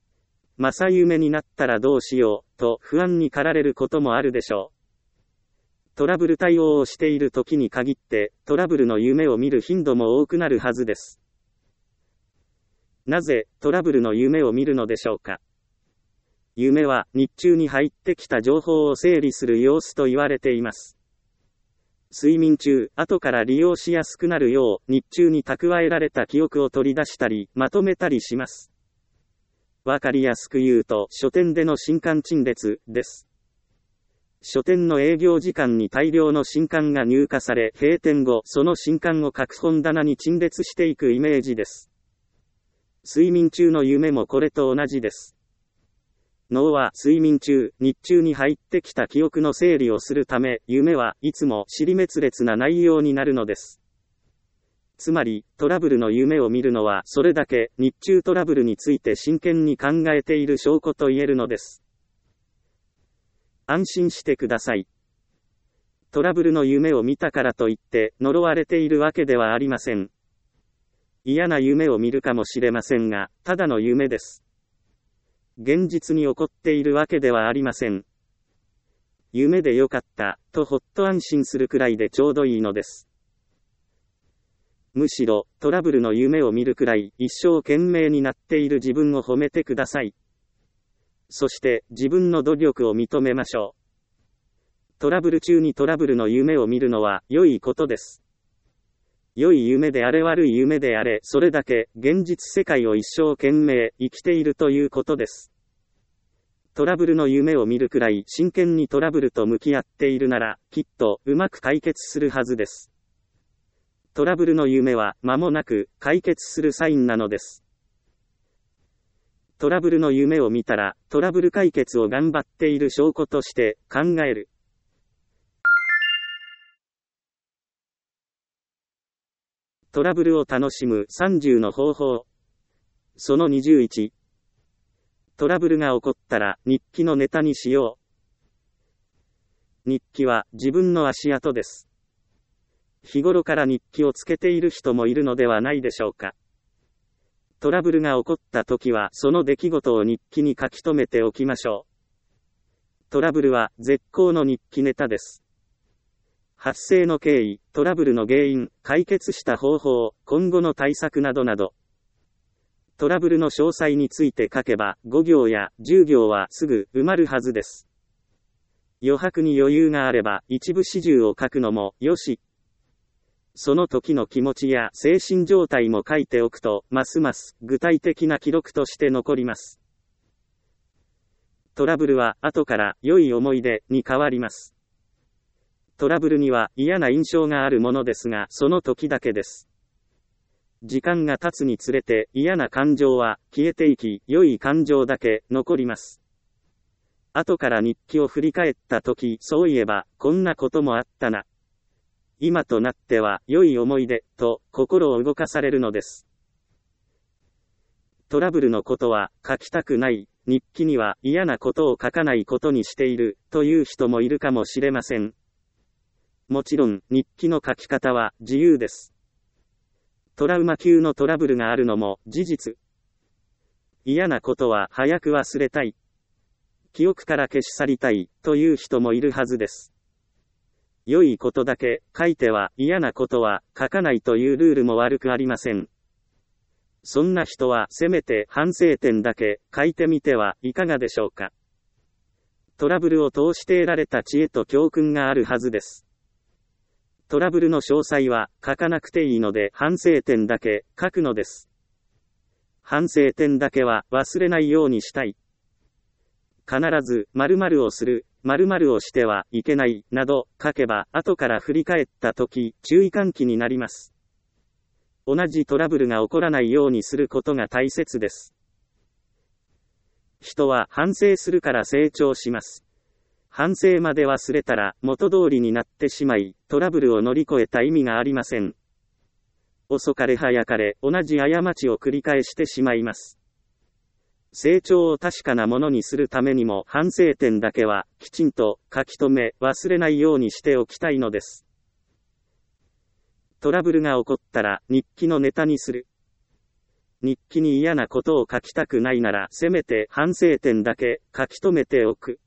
正夢になったらどうしよう、と不安に駆られることもあるでしょう。トラブル対応をしている時に限って、トラブルの夢を見る頻度も多くなるはずです。なぜ、トラブルの夢を見るのでしょうか。夢は、日中に入ってきた情報を整理する様子と言われています。睡眠中、後から利用しやすくなるよう、日中に蓄えられた記憶を取り出したり、まとめたりします。わかりやすく言うと、書店での新刊陳列です。書店の営業時間に大量の新刊が入荷され、閉店後、その新刊を各本棚に陳列していくイメージです。睡眠中の夢もこれと同じです。脳は睡眠中、日中に入ってきた記憶の整理をするため、夢はいつも支離滅裂な内容になるのです。つまり、トラブルの夢を見るのは、それだけ日中トラブルについて真剣に考えている証拠と言えるのです。安心してください。トラブルの夢を見たからといって、呪われているわけではありません。嫌な夢を見るかもしれませんが、ただの夢です。現実に起こっているわけではありません。夢でよかった、とほっと安心するくらいでちょうどいいのです。むしろ、トラブルの夢を見るくらい、一生懸命になっている自分を褒めてください。そして、自分の努力を認めましょう。トラブル中にトラブルの夢を見るのは、良いことです。良い夢であれ悪い夢であれ、それだけ、現実世界を一生懸命、生きているということです。トラブルの夢を見るくらい、真剣にトラブルと向き合っているなら、きっと、うまく解決するはずです。トラブルの夢は、間もなく、解決するサインなのです。トラブルの夢を見たら、トラブル解決を頑張っている証拠として考える。トラブルを楽しむ30の方法。その21。トラブルが起こったら日記のネタにしよう。日記は自分の足跡です。日頃から日記をつけている人もいるのではないでしょうか。トラブルが起こった時はその出来事を日記に書き留めておきましょう。トラブルは絶好の日記ネタです。発生の経緯、トラブルの原因、解決した方法、今後の対策などなど。トラブルの詳細について書けば5行や10行はすぐ埋まるはずです。余白に余裕があれば一部始終を書くのもよし。その時の気持ちや精神状態も書いておくと、ますます具体的な記録として残ります。トラブルは後から良い思い出に変わります。トラブルには嫌な印象があるものですが、その時だけです。時間が経つにつれて嫌な感情は消えていき、良い感情だけ残ります。後から日記を振り返った時、そういえば、こんなこともあったな。今となっては良い思い出と心を動かされるのです。トラブルのことは書きたくない、日記には嫌なことを書かないことにしているという人もいるかもしれません。もちろん日記の書き方は自由です。トラウマ級のトラブルがあるのも事実。嫌なことは早く忘れたい。記憶から消し去りたいという人もいるはずです。良いことだけ書いては嫌なことは書かないというルールも悪くありません。そんな人はせめて反省点だけ書いてみてはいかがでしょうか。トラブルを通して得られた知恵と教訓があるはずです。トラブルの詳細は書かなくていいので反省点だけ書くのです。反省点だけは忘れないようにしたい。必ず〇〇をする。〇〇をしてはいけない、など書けば、後から振り返った時、注意喚起になります。同じトラブルが起こらないようにすることが大切です。人は反省するから成長します。反省まで忘れたら元通りになってしまい、トラブルを乗り越えた意味がありません。遅かれ早かれ、同じ過ちを繰り返してしまいます。成長を確かなものにするためにも反省点だけはきちんと書き留め忘れないようにしておきたいのです。トラブルが起こったら日記のネタにする。 日記に嫌なことを書きたくないならせめて反省点だけ書き留めておく。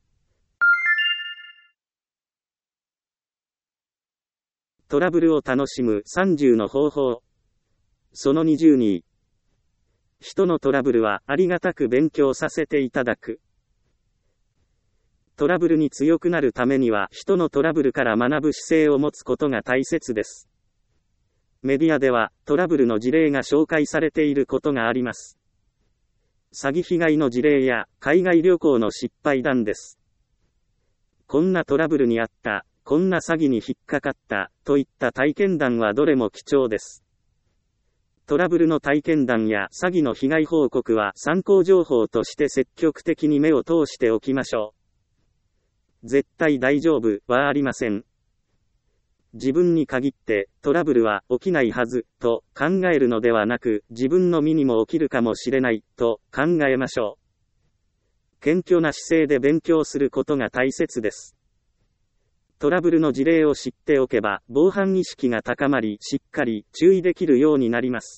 トラブルを楽しむ30の方法。その22。人のトラブルはありがたく勉強させていただく。トラブルに強くなるためには人のトラブルから学ぶ姿勢を持つことが大切です。メディアではトラブルの事例が紹介されていることがあります。詐欺被害の事例や海外旅行の失敗談です。こんなトラブルにあった、こんな詐欺に引っかかった、といった体験談はどれも貴重です。トラブルの体験談や詐欺の被害報告は参考情報として積極的に目を通しておきましょう。絶対大丈夫はありません。自分に限ってトラブルは起きないはずと考えるのではなく、自分の身にも起きるかもしれないと考えましょう。謙虚な姿勢で勉強することが大切です。トラブルの事例を知っておけば防犯意識が高まり、しっかり注意できるようになります。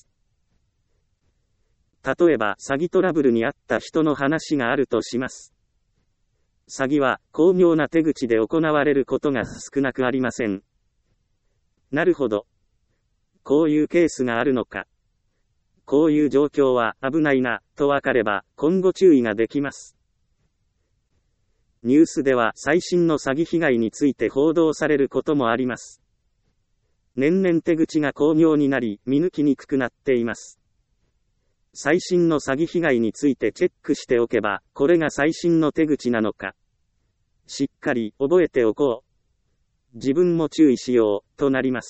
例えば詐欺トラブルにあった人の話があるとします。詐欺は巧妙な手口で行われることが少なくありません。なるほど。こういうケースがあるのか。こういう状況は危ないな、とわかれば今後注意ができます。ニュースでは最新の詐欺被害について報道されることもあります。年々手口が巧妙になり、見抜きにくくなっています。最新の詐欺被害についてチェックしておけば、これが最新の手口なのか。しっかり覚えておこう。自分も注意しよう、となります。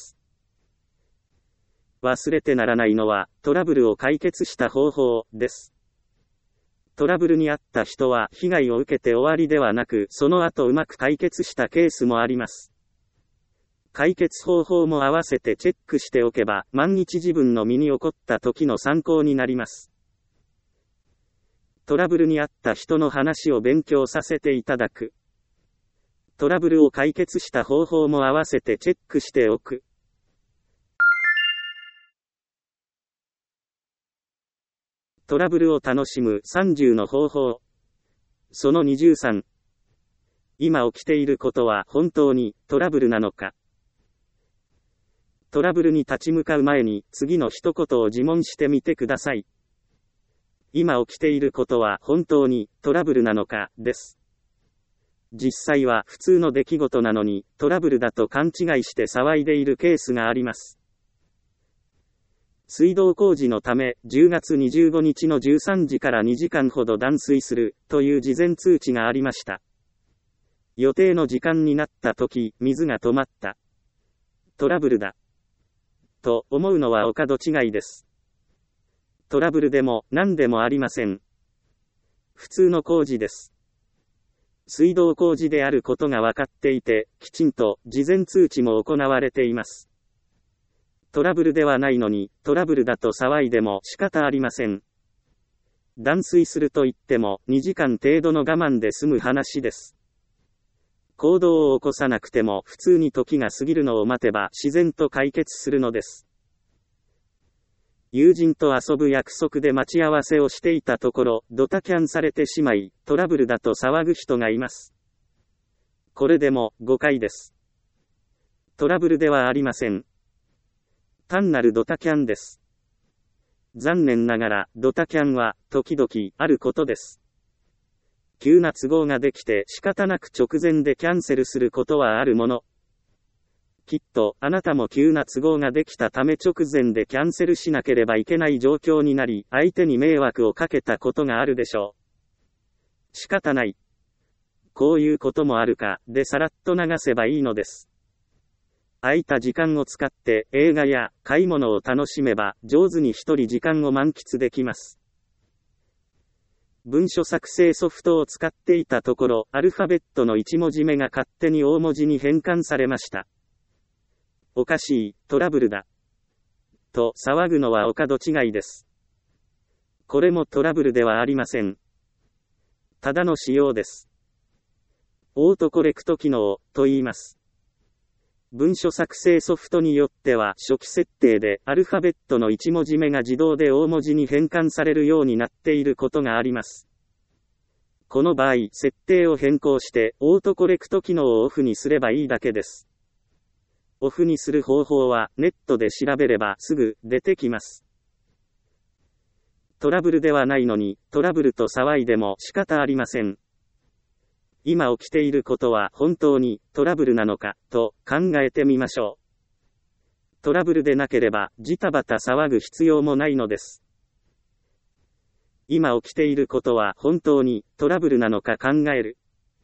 忘れてならないのは、トラブルを解決した方法です。トラブルにあった人は被害を受けて終わりではなく、その後うまく解決したケースもあります。解決方法も合わせてチェックしておけば、万一自分の身に起こった時の参考になります。トラブルにあった人の話を勉強させていただく。トラブルを解決した方法も合わせてチェックしておく。トラブルを楽しむ30の方法。その23。今起きていることは本当にトラブルなのか。トラブルに立ち向かう前に次の一言を自問してみてください。今起きていることは本当にトラブルなのかです。実際は普通の出来事なのにトラブルだと勘違いして騒いでいるケースがあります。水道工事のため10月25日の13時から2時間ほど断水するという事前通知がありました。予定の時間になった時、水が止まった。トラブルだ。と思うのはお門違いです。トラブルでも何でもありません。普通の工事です。水道工事であることが分かっていて、きちんと事前通知も行われています。トラブルではないのに、トラブルだと騒いでも仕方ありません。断水すると言っても、2時間程度の我慢で済む話です。行動を起こさなくても、普通に時が過ぎるのを待てば自然と解決するのです。友人と遊ぶ約束で待ち合わせをしていたところ、ドタキャンされてしまい、トラブルだと騒ぐ人がいます。これでも誤解です。トラブルではありません。単なるドタキャンです。残念ながら、ドタキャンは時々あることです。急な都合ができて仕方なく直前でキャンセルすることはあるもの。きっとあなたも急な都合ができたため直前でキャンセルしなければいけない状況になり、相手に迷惑をかけたことがあるでしょう。仕方ない。こういうこともあるか、でさらっと流せばいいのです。空いた時間を使って映画や買い物を楽しめば上手に一人時間を満喫できます。文書作成ソフトを使っていたところ、アルファベットの1文字目が勝手に大文字に変換されました。おかしい、トラブルだ。と騒ぐのはお門違いです。これもトラブルではありません。ただの仕様です。オートコレクト機能と言います。 文書作成ソフトによっては初期設定でアルファベットの1文字目が自動で大文字に変換されるようになっていることがあります。この場合、設定を変更してオートコレクト機能をオフにすればいいだけです。オフにする方法はネットで調べればすぐ出てきます。トラブルではないのに、トラブルと騒いでも仕方ありません。今起きていることは本当にトラブルなのかと考えてみましょう。トラブルでなければジタバタ騒ぐ必要もないのです。今起きていることは本当にトラブルなのか考える。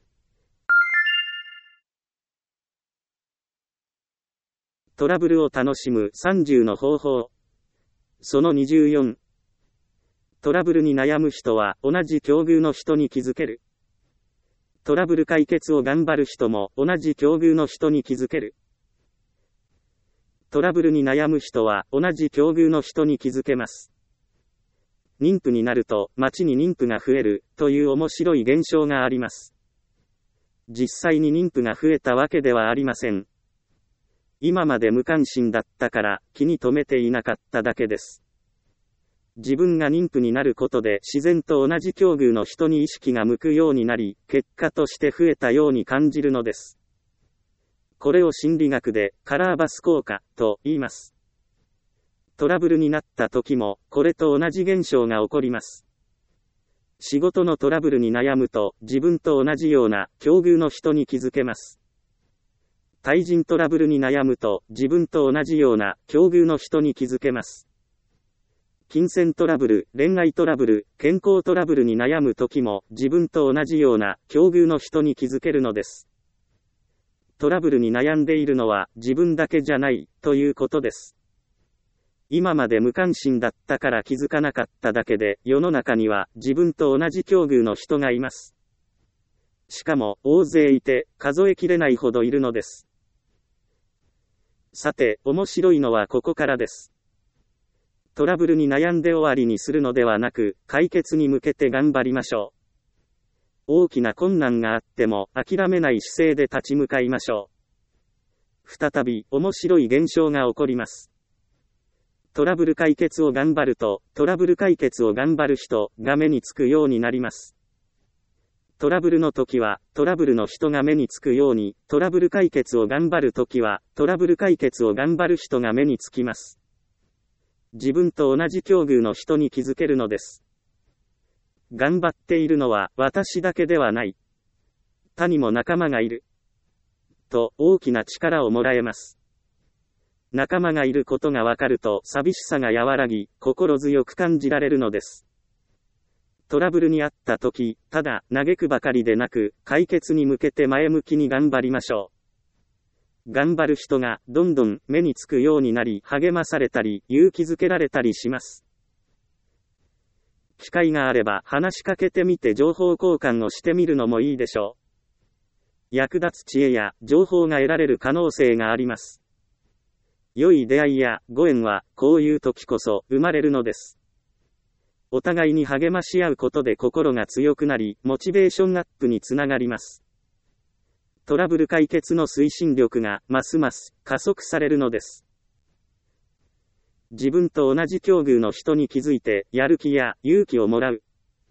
トラブルを楽しむ30の方法。その24。トラブルに悩む人は同じ境遇の人に気づける。トラブル解決を頑張る人も同じ境遇の人に気づける。トラブルに悩む人は同じ境遇の人に気づけます。妊婦になると街に妊婦が増えるという面白い現象があります。実際に妊婦が増えたわけではありません。今まで無関心だったから気に留めていなかっただけです。自分が妊婦になることで自然と同じ境遇の人に意識が向くようになり、結果として増えたように感じるのです。これを心理学でカラーバス効果と言います。トラブルになった時もこれと同じ現象が起こります。仕事のトラブルに悩むと自分と同じような境遇の人に気づけます。対人トラブルに悩むと自分と同じような境遇の人に気づけます。金銭トラブル、恋愛トラブル、健康トラブルに悩む時も自分と同じような境遇の人に気づけるのです。トラブルに悩んでいるのは自分だけじゃないということです。今まで無関心だったから気づかなかっただけで、世の中には自分と同じ境遇の人がいます。しかも大勢いて数えきれないほどいるのです。さて、面白いのはここからです。トラブルに悩んで終わりにするのではなく、解決に向けて頑張りましょう。大きな困難があっても諦めない姿勢で立ち向かいましょう。再び面白い現象が起こります。トラブル解決を頑張ると、トラブル解決を頑張る人が目につくようになります。トラブルの時は、トラブルの人が目につくように、トラブル解決を頑張る時は、トラブル解決を頑張る人が目につきます。自分と同じ境遇の人に気づけるのです。頑張っているのは私だけではない。他にも仲間がいる。と大きな力をもらえます。仲間がいることがわかると寂しさが和らぎ、心強く感じられるのです。トラブルにあった時、ただ嘆くばかりでなく、解決に向けて前向きに頑張りましょう。頑張る人がどんどん目につくようになり、励まされたり勇気づけられたりします。機会があれば話しかけてみて情報交換をしてみるのもいいでしょう。役立つ知恵や情報が得られる可能性があります。良い出会いやご縁はこういう時こそ生まれるのです。お互いに励まし合うことで心が強くなり、モチベーションアップにつながります。トラブル解決の推進力がますます加速されるのです。自分と同じ境遇の人に気づいてやる気や勇気をもらう。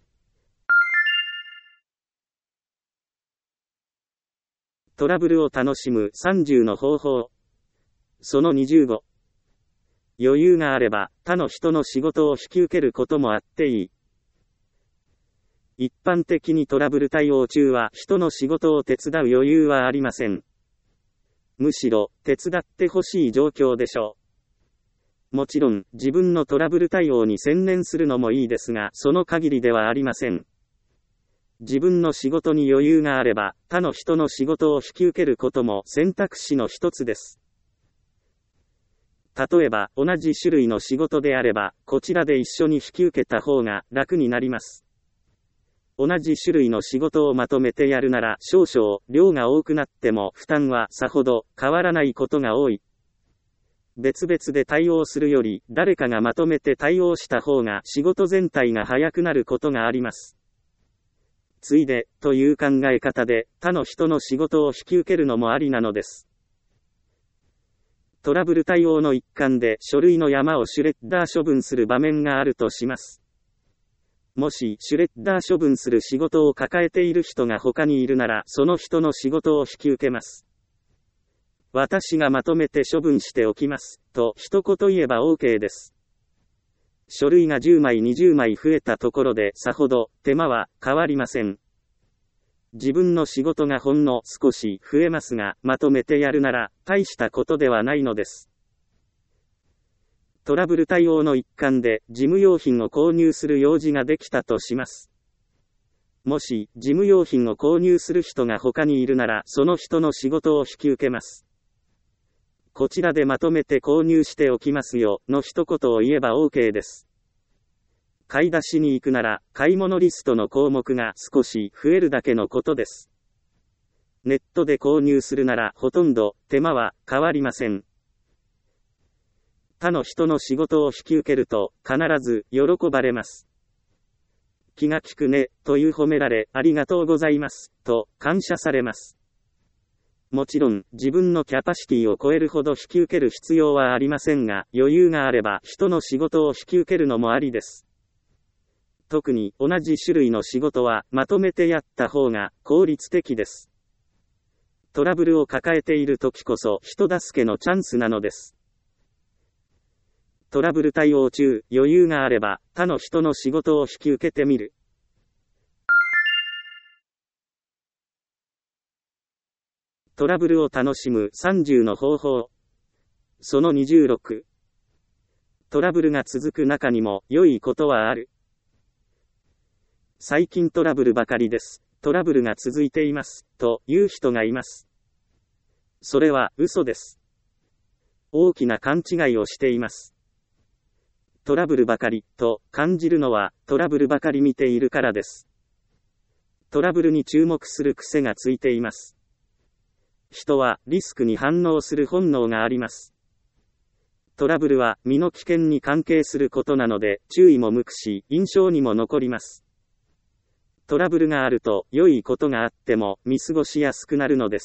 トラブルを楽しむ30の方法。その25。余裕があれば他の人の仕事を引き受けることもあっていい。一般的にトラブル対応中は人の仕事を手伝う余裕はありません。むしろ手伝ってほしい状況でしょう。もちろん自分のトラブル対応に専念するのもいいですが、その限りではありません。自分の仕事に余裕があれば他の人の仕事を引き受けることも選択肢の一つです。例えば同じ種類の仕事であれば、こちらで一緒に引き受けた方が楽になります。同じ種類の仕事をまとめてやるなら少々量が多くなっても負担はさほど変わらないことが多い。別々で対応するより誰かがまとめて対応した方が仕事全体が早くなることがあります。ついでという考え方で他の人の仕事を引き受けるのもありなのです。 トラブル対応の一環で書類の山をシュレッダー処分する場面があるとします。もし、シュレッダー処分する仕事を抱えている人が他にいるなら、その人の仕事を引き受けます。私がまとめて処分しておきます、と一言言えば OK です。書類が10枚20枚増えたところでさほど手間は変わりません。自分の仕事がほんの少し増えますが、まとめてやるなら大したことではないのです。トラブル対応の一環で事務用品を購入する用事ができたとします。もし事務用品を購入する人が他にいるなら、その人の仕事を引き受けます。こちらでまとめて購入しておきますよ、の一言を言えば OK です。買い出しに行くなら、買い物リストの項目が少し増えるだけのことです。ネットで購入するなら、ほとんど手間は変わりません。他の人の仕事を引き受けると、必ず喜ばれます。気が利くね、という褒められ、ありがとうございます、と感謝されます。もちろん、自分のキャパシティを超えるほど引き受ける必要はありませんが、余裕があれば人の仕事を引き受けるのもありです。特に同じ種類の仕事はまとめてやった方が効率的です。トラブルを抱えている時こそ人助けのチャンスなのです。トラブル対応中、余裕があれば他の人の仕事を引き受けてみる。トラブルを楽しむ30の方法。その26。トラブルが続く中にも良いことはある。最近トラブルばかりです。トラブルが続いています。という人がいます。それは嘘です。大きな勘違いをしています。トラブルばかりと感じるのはトラブルばかり見ているからです。トラブルに注目する癖がついています。人はリスクに反応する本能があります。トラブルは身の危険に関係することなので注意も向くし印象にも残ります。トラブルがあると良いことがあっても見過ごしやすくなるのです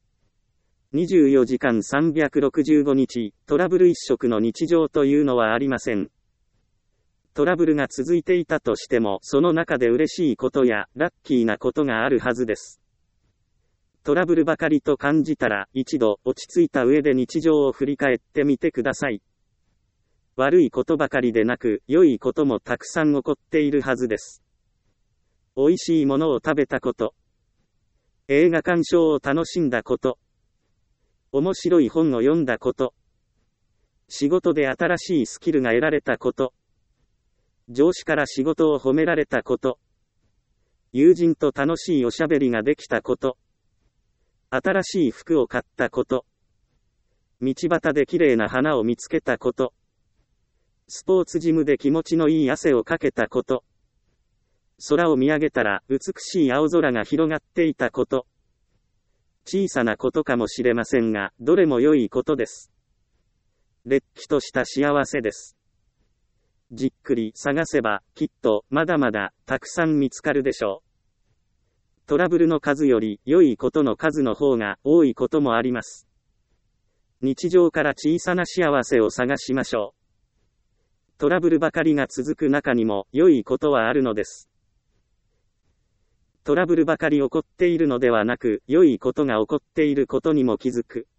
。24時間365日、トラブル一色の日常というのはありません。トラブルが続いていたとしてもその中で嬉しいことやラッキーなことがあるはずです。トラブルばかりと感じたら一度落ち着いた上で日常を振り返ってみてください。悪いことばかりでなく良いこともたくさん起こっているはずです。美味しいものを食べたこと、映画鑑賞を楽しんだこと、面白い本を読んだこと、仕事で新しいスキルが得られたこと、上司から仕事を褒められたこと、友人と楽しいおしゃべりができたこと、新しい服を買ったこと、道端で綺麗な花を見つけたこと、スポーツジムで気持ちのいい汗をかけたこと、空を見上げたら美しい青空が広がっていたこと、小さなことかもしれませんが、どれも良いことです。れっきとした幸せです。じっくり探せば、きっとまだまだたくさん見つかるでしょう。トラブルの数より良いことの数の方が多いこともあります。日常から小さな幸せを探しましょう。トラブルばかりが続く中にも良いことはあるのです。トラブルばかり起こっているのではなく、良いことが起こっていることにも気づく。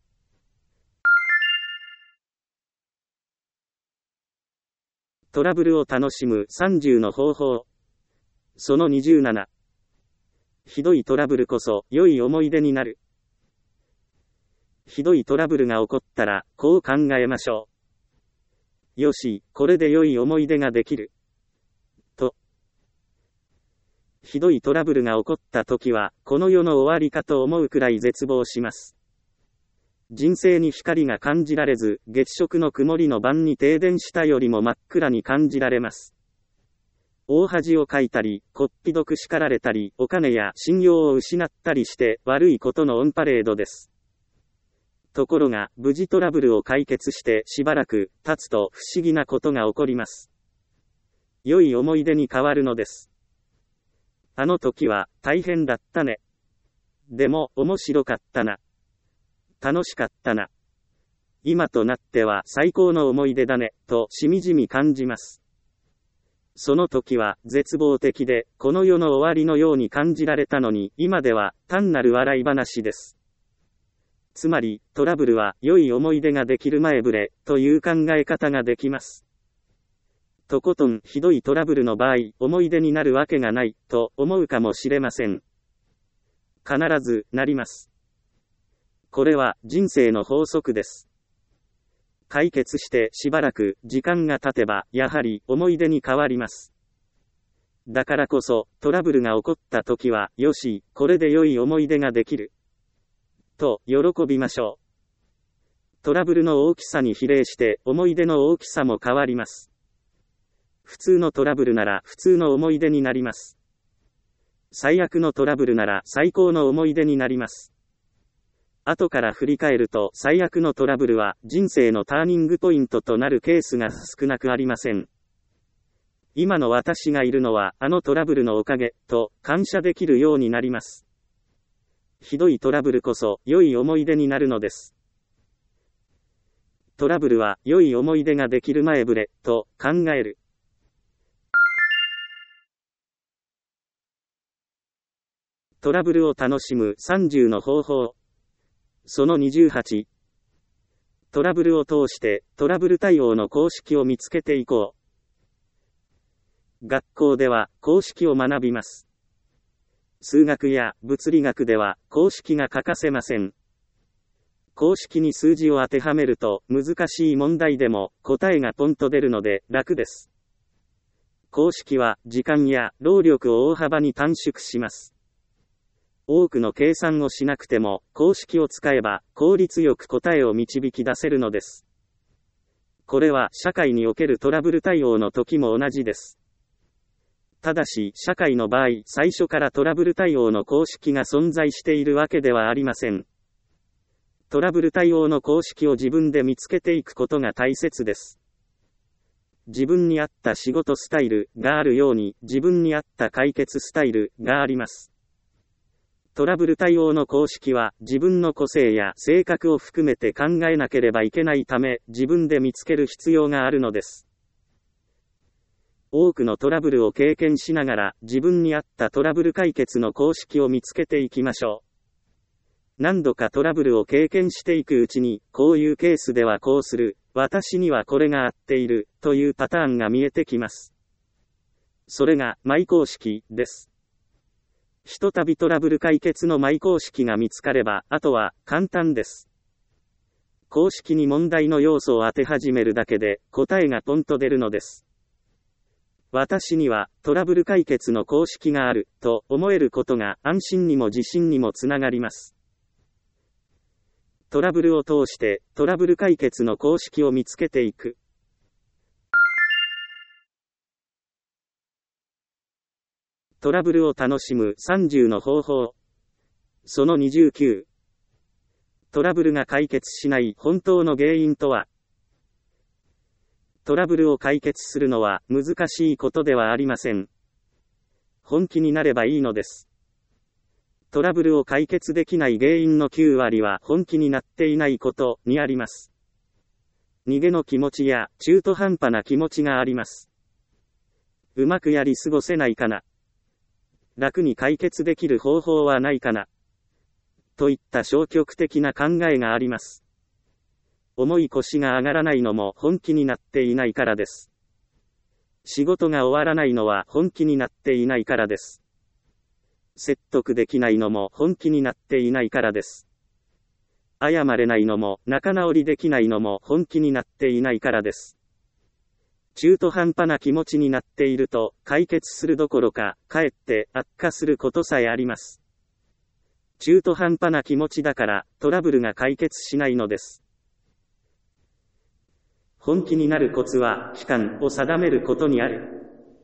トラブルを楽しむ30の方法。その27。ひどいトラブルこそ良い思い出になる。ひどいトラブルが起こったら、こう考えましょう。よし、これで良い思い出ができる。と。ひどいトラブルが起こった時は、この世の終わりかと思うくらい絶望します。人生に光が感じられず、月食の曇りの晩に停電したよりも真っ暗に感じられます。大恥をかいたり、こっぴどく叱られたり、お金や信用を失ったりして、悪いことのオンパレードです。ところが、無事トラブルを解決してしばらく経つと不思議なことが起こります。良い思い出に変わるのです。あの時は大変だったね。でも面白かったな。楽しかったな。 今となっては最高の思い出だね、としみじみ感じます。その時は絶望的で、この世の終わりのように感じられたのに、今では単なる笑い話です。つまり、トラブルは良い思い出ができる前触れ、という考え方ができます。とことんひどいトラブルの場合、思い出になるわけがない、と思うかもしれません。必ず、なります。これは人生の法則です。解決してしばらく時間が経てば、やはり思い出に変わります。だからこそ、トラブルが起こった時は、よし、これで良い思い出ができる。と、喜びましょう。トラブルの大きさに比例して、思い出の大きさも変わります。普通のトラブルなら、普通の思い出になります。最悪のトラブルなら、最高の思い出になります。後から振り返ると、最悪のトラブルは人生のターニングポイントとなるケースが少なくありません。今の私がいるのはあのトラブルのおかげ、と感謝できるようになります。ひどいトラブルこそ良い思い出になるのです。トラブルは良い思い出ができる前触れ、と考える。トラブルを楽しむ30の方法。その28。トラブルを通してトラブル対応の公式を見つけていこう。学校では公式を学びます。数学や物理学では公式が欠かせません。公式に数字を当てはめると難しい問題でも答えがポンと出るので楽です。公式は時間や労力を大幅に短縮します。多くの計算をしなくても、公式を使えば、効率よく答えを導き出せるのです。これは、社会におけるトラブル対応の時も同じです。ただし、社会の場合、最初からトラブル対応の公式が存在しているわけではありません。トラブル対応の公式を自分で見つけていくことが大切です。自分に合った仕事スタイルがあるように、自分に合った解決スタイルがあります。トラブル対応の公式は自分の個性や性格を含めて考えなければいけないため、自分で見つける必要があるのです。多くのトラブルを経験しながら自分に合ったトラブル解決の公式を見つけていきましょう。何度かトラブルを経験していくうちに、こういうケースではこうする、私にはこれが合っている、というパターンが見えてきます。それが、マイ公式です。ひとたびトラブル解決のマイ公式が見つかれば、あとは簡単です。公式に問題の要素を当て始めるだけで、答えがポンと出るのです。私にはトラブル解決の公式がある、と思えることが安心にも自信にもつながります。トラブルを通してトラブル解決の公式を見つけていく。トラブルを楽しむ30の方法。その29。トラブルが解決しない本当の原因とは。トラブルを解決するのは難しいことではありません。本気になればいいのです。トラブルを解決できない原因の9割は本気になっていないことにあります。逃げの気持ちや中途半端な気持ちがあります。うまくやり過ごせないかな。楽に解決できる方法はないかな。といった消極的な考えがあります。重い腰が上がらないのも本気になっていないからです。仕事が終わらないのは本気になっていないからです。説得できないのも本気になっていないからです。謝れないのも仲直りできないのも本気になっていないからです。中途半端な気持ちになっていると、解決するどころか、かえって悪化することさえあります。中途半端な気持ちだから、トラブルが解決しないのです。本気になるコツは、期間を定めることにある。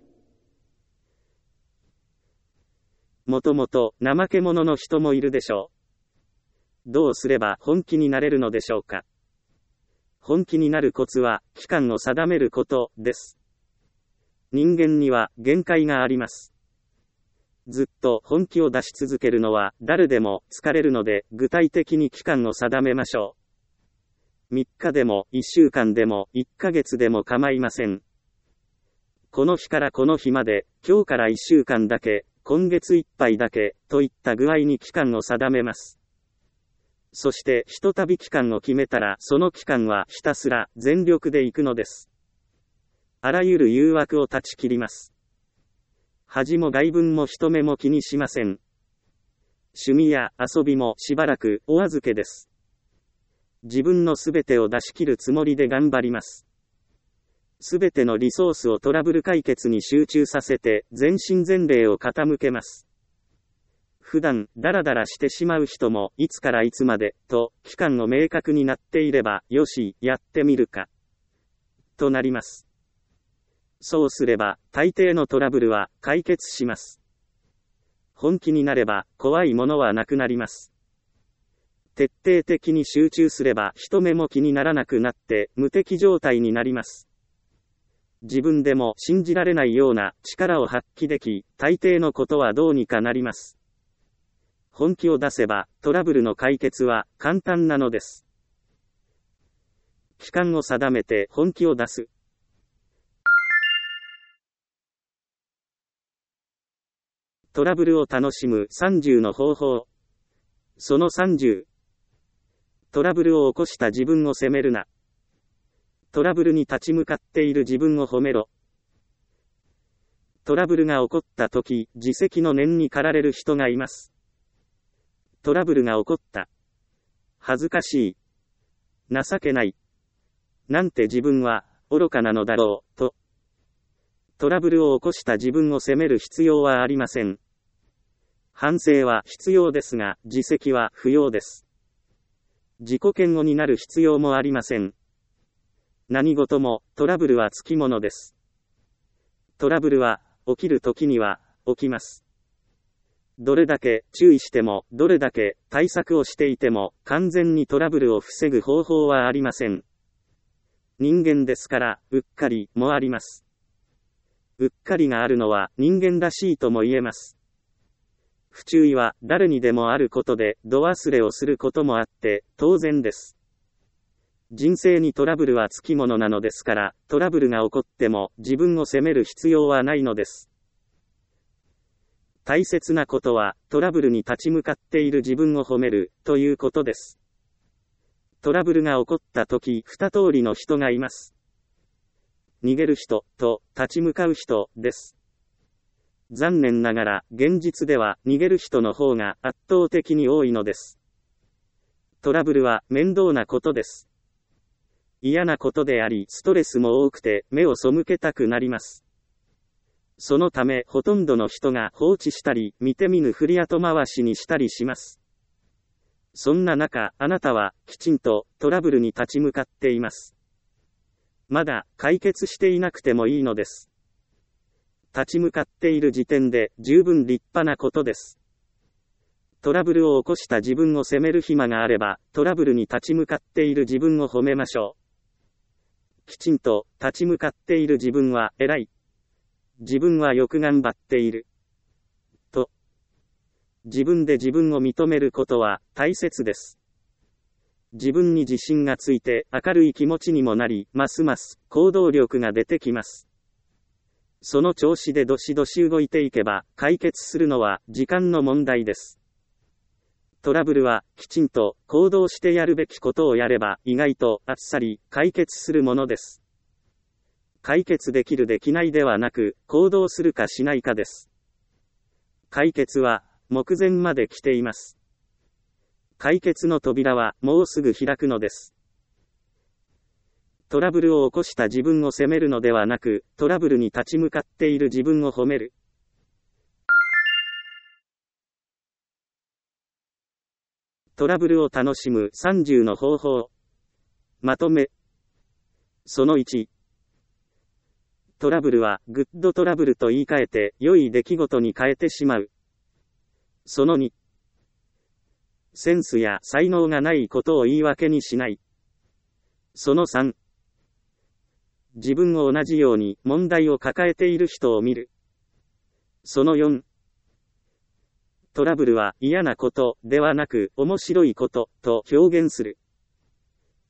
もともと、怠け者の人もいるでしょう。どうすれば本気になれるのでしょうか。本気になるコツは、期間を定めることです。人間には限界があります。ずっと本気を出し続けるのは誰でも疲れるので、具体的に期間を定めましょ 3日でも1週間でも1ヶ月でも構いません。この日からこの日まで、今日から1週間だけ、今月いっぱいだけ、といった具合に期間を定めます。そして、ひとたび期間を決めたら、その期間はひたすら全力で行くのです。あらゆる誘惑を断ち切ります。恥も外聞も人目も気にしません。趣味や遊びもしばらくお預けです。自分のすべてを出し切るつもりで頑張ります。すべてのリソースをトラブル解決に集中させて、全身全霊を傾けます。普段、ダラダラしてしまう人も、いつからいつまで、と、期間を明確になっていれば、よし、やってみるか。となります。そうすれば、大抵のトラブルは、解決します。本気になれば、怖いものはなくなります。徹底的に集中すれば、人目も気にならなくなって、無敵状態になります。自分でも信じられないような力を発揮でき、大抵のことはどうにかなります。本気を出せば、トラブルの解決は簡単なのです。期間を定めて本気を出す。トラブルを楽しむ30の方法。その30。トラブルを起こした自分を責めるな。トラブルに立ち向かっている自分を褒めろ。トラブルが起こった時、自責の念に駆られる人がいます。トラブルが起こった。恥ずかしい。情けない。なんて自分は愚かなのだろう、と。トラブルを起こした自分を責める必要はありません。反省は必要ですが、自責は不要です。自己嫌悪になる必要もありません。何事もトラブルはつきものです。トラブルは起きるときには起きます。どれだけ注意しても、どれだけ対策をしていても、完全にトラブルを防ぐ方法はありません。人間ですから、うっかりもあります。うっかりがあるのは人間らしいとも言えます。不注意は誰にでもあることで、度忘れをすることもあって、当然です。人生にトラブルはつきものなのですから、トラブルが起こっても自分を責める必要はないのです。大切なことは、トラブルに立ち向かっている自分を褒める、ということです。トラブルが起こったとき、二通りの人がいます。逃げる人、と、立ち向かう人、です。残念ながら、現実では、逃げる人の方が圧倒的に多いのです。トラブルは、面倒なことです。嫌なことであり、ストレスも多くて、目を背けたくなります。そのため、ほとんどの人が放置したり、見て見ぬふり後回しにしたりします。そんな中、あなたは、きちんと、トラブルに立ち向かっています。まだ、解決していなくてもいいのです。立ち向かっている時点で、十分立派なことです。トラブルを起こした自分を責める暇があれば、トラブルに立ち向かっている自分を褒めましょう。きちんと、立ち向かっている自分は、偉い。自分はよく頑張っている。と。自分で自分を認めることは大切です。自分に自信がついて明るい気持ちにもなり、ますます行動力が出てきます。その調子でどしどし動いていけば、解決するのは時間の問題です。トラブルはきちんと行動してやるべきことをやれば、意外とあっさり解決するものです。解決できるできないではなく、行動するかしないかです。解決は、目前まで来ています。解決の扉は、もうすぐ開くのです。トラブルを起こした自分を責めるのではなく、トラブルに立ち向かっている自分を褒める。トラブルを楽しむ30の方法。まとめ。その1。トラブルは、グッドトラブルと言い換えて、良い出来事に変えてしまう。その2。センスや才能がないことを言い訳にしない。その3。自分を同じように問題を抱えている人を見る。その4。トラブルは嫌なことではなく面白いことと表現する。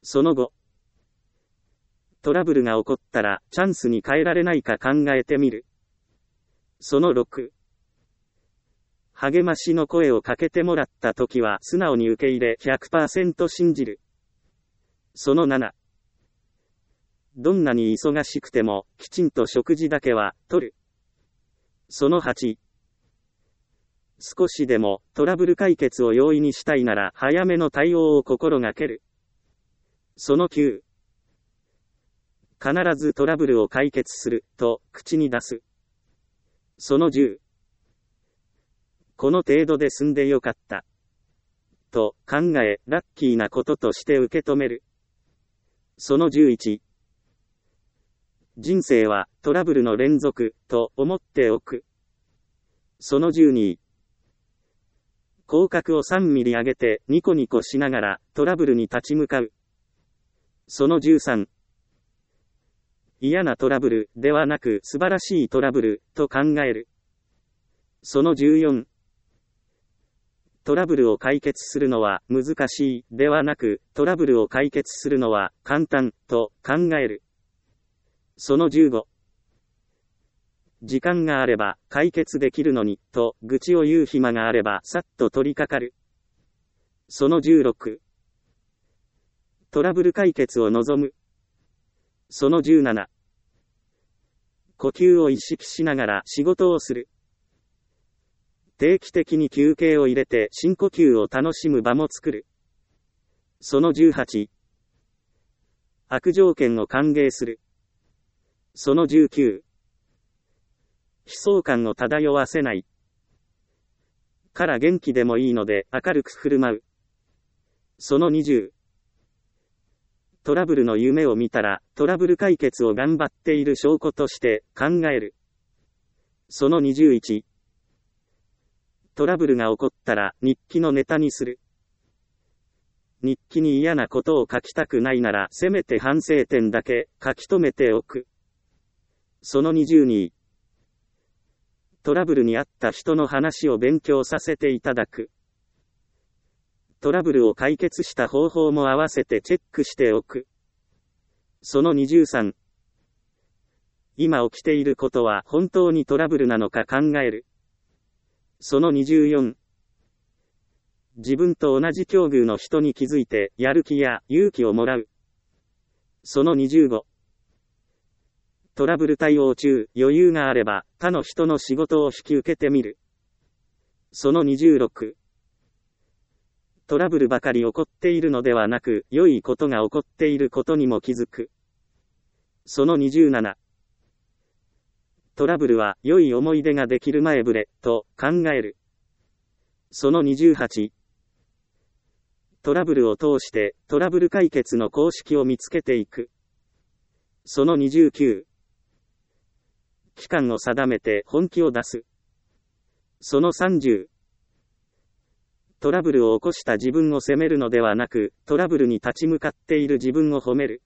その後、トラブルが起こったらチャンスに変えられないか考えてみる。その6、励ましの声をかけてもらったときは素直に受け入れ 100% 信じる。その7、どんなに忙しくてもきちんと食事だけはとる。その8、少しでもトラブル解決を容易にしたいなら早めの対応を心がける。その9、必ずトラブルを解決すると口に出す。その10、この程度で済んでよかったと考えラッキーなこととして受け止める。その11、人生はトラブルの連続と思っておく。その12、口角を3ミリ上げてニコニコしながらトラブルに立ち向かう。その13、嫌なトラブルではなく素晴らしいトラブルと考える。その14、トラブルを解決するのは難しいではなくトラブルを解決するのは簡単と考える。その15、時間があれば解決できるのにと愚痴を言う暇があればさっと取り掛かる。その16、トラブル解決を望む。その17、呼吸を意識しながら仕事をする。定期的に休憩を入れて深呼吸を楽しむ場も作る。その18、悪条件を歓迎する。その19、悲壮感を漂わせない。から元気でもいいので明るく振る舞う。その20、トラブルの夢を見たらトラブル解決を頑張っている証拠として考える。その21、トラブルが起こったら日記のネタにする。日記に嫌なことを書きたくないならせめて反省点だけ書き留めておく。その22、トラブルにあった人の話を勉強させていただく。トラブルを解決した方法も合わせてチェックしておく。その23、今起きていることは本当にトラブルなのか考える。その24、自分と同じ境遇の人に気づいてやる気や勇気をもらう。その25、トラブル対応中余裕があれば他の人の仕事を引き受けてみる。その26、トラブルばかり起こっているのではなく良いことが起こっていることにも気づく。その27、トラブルは良い思い出ができる前触れと考える。その28、トラブルを通してトラブル解決の公式を見つけていく。その29、期間を定めて本気を出す。その30、トラブルを起こした自分を責めるのではなくトラブルに立ち向かっている自分を褒める。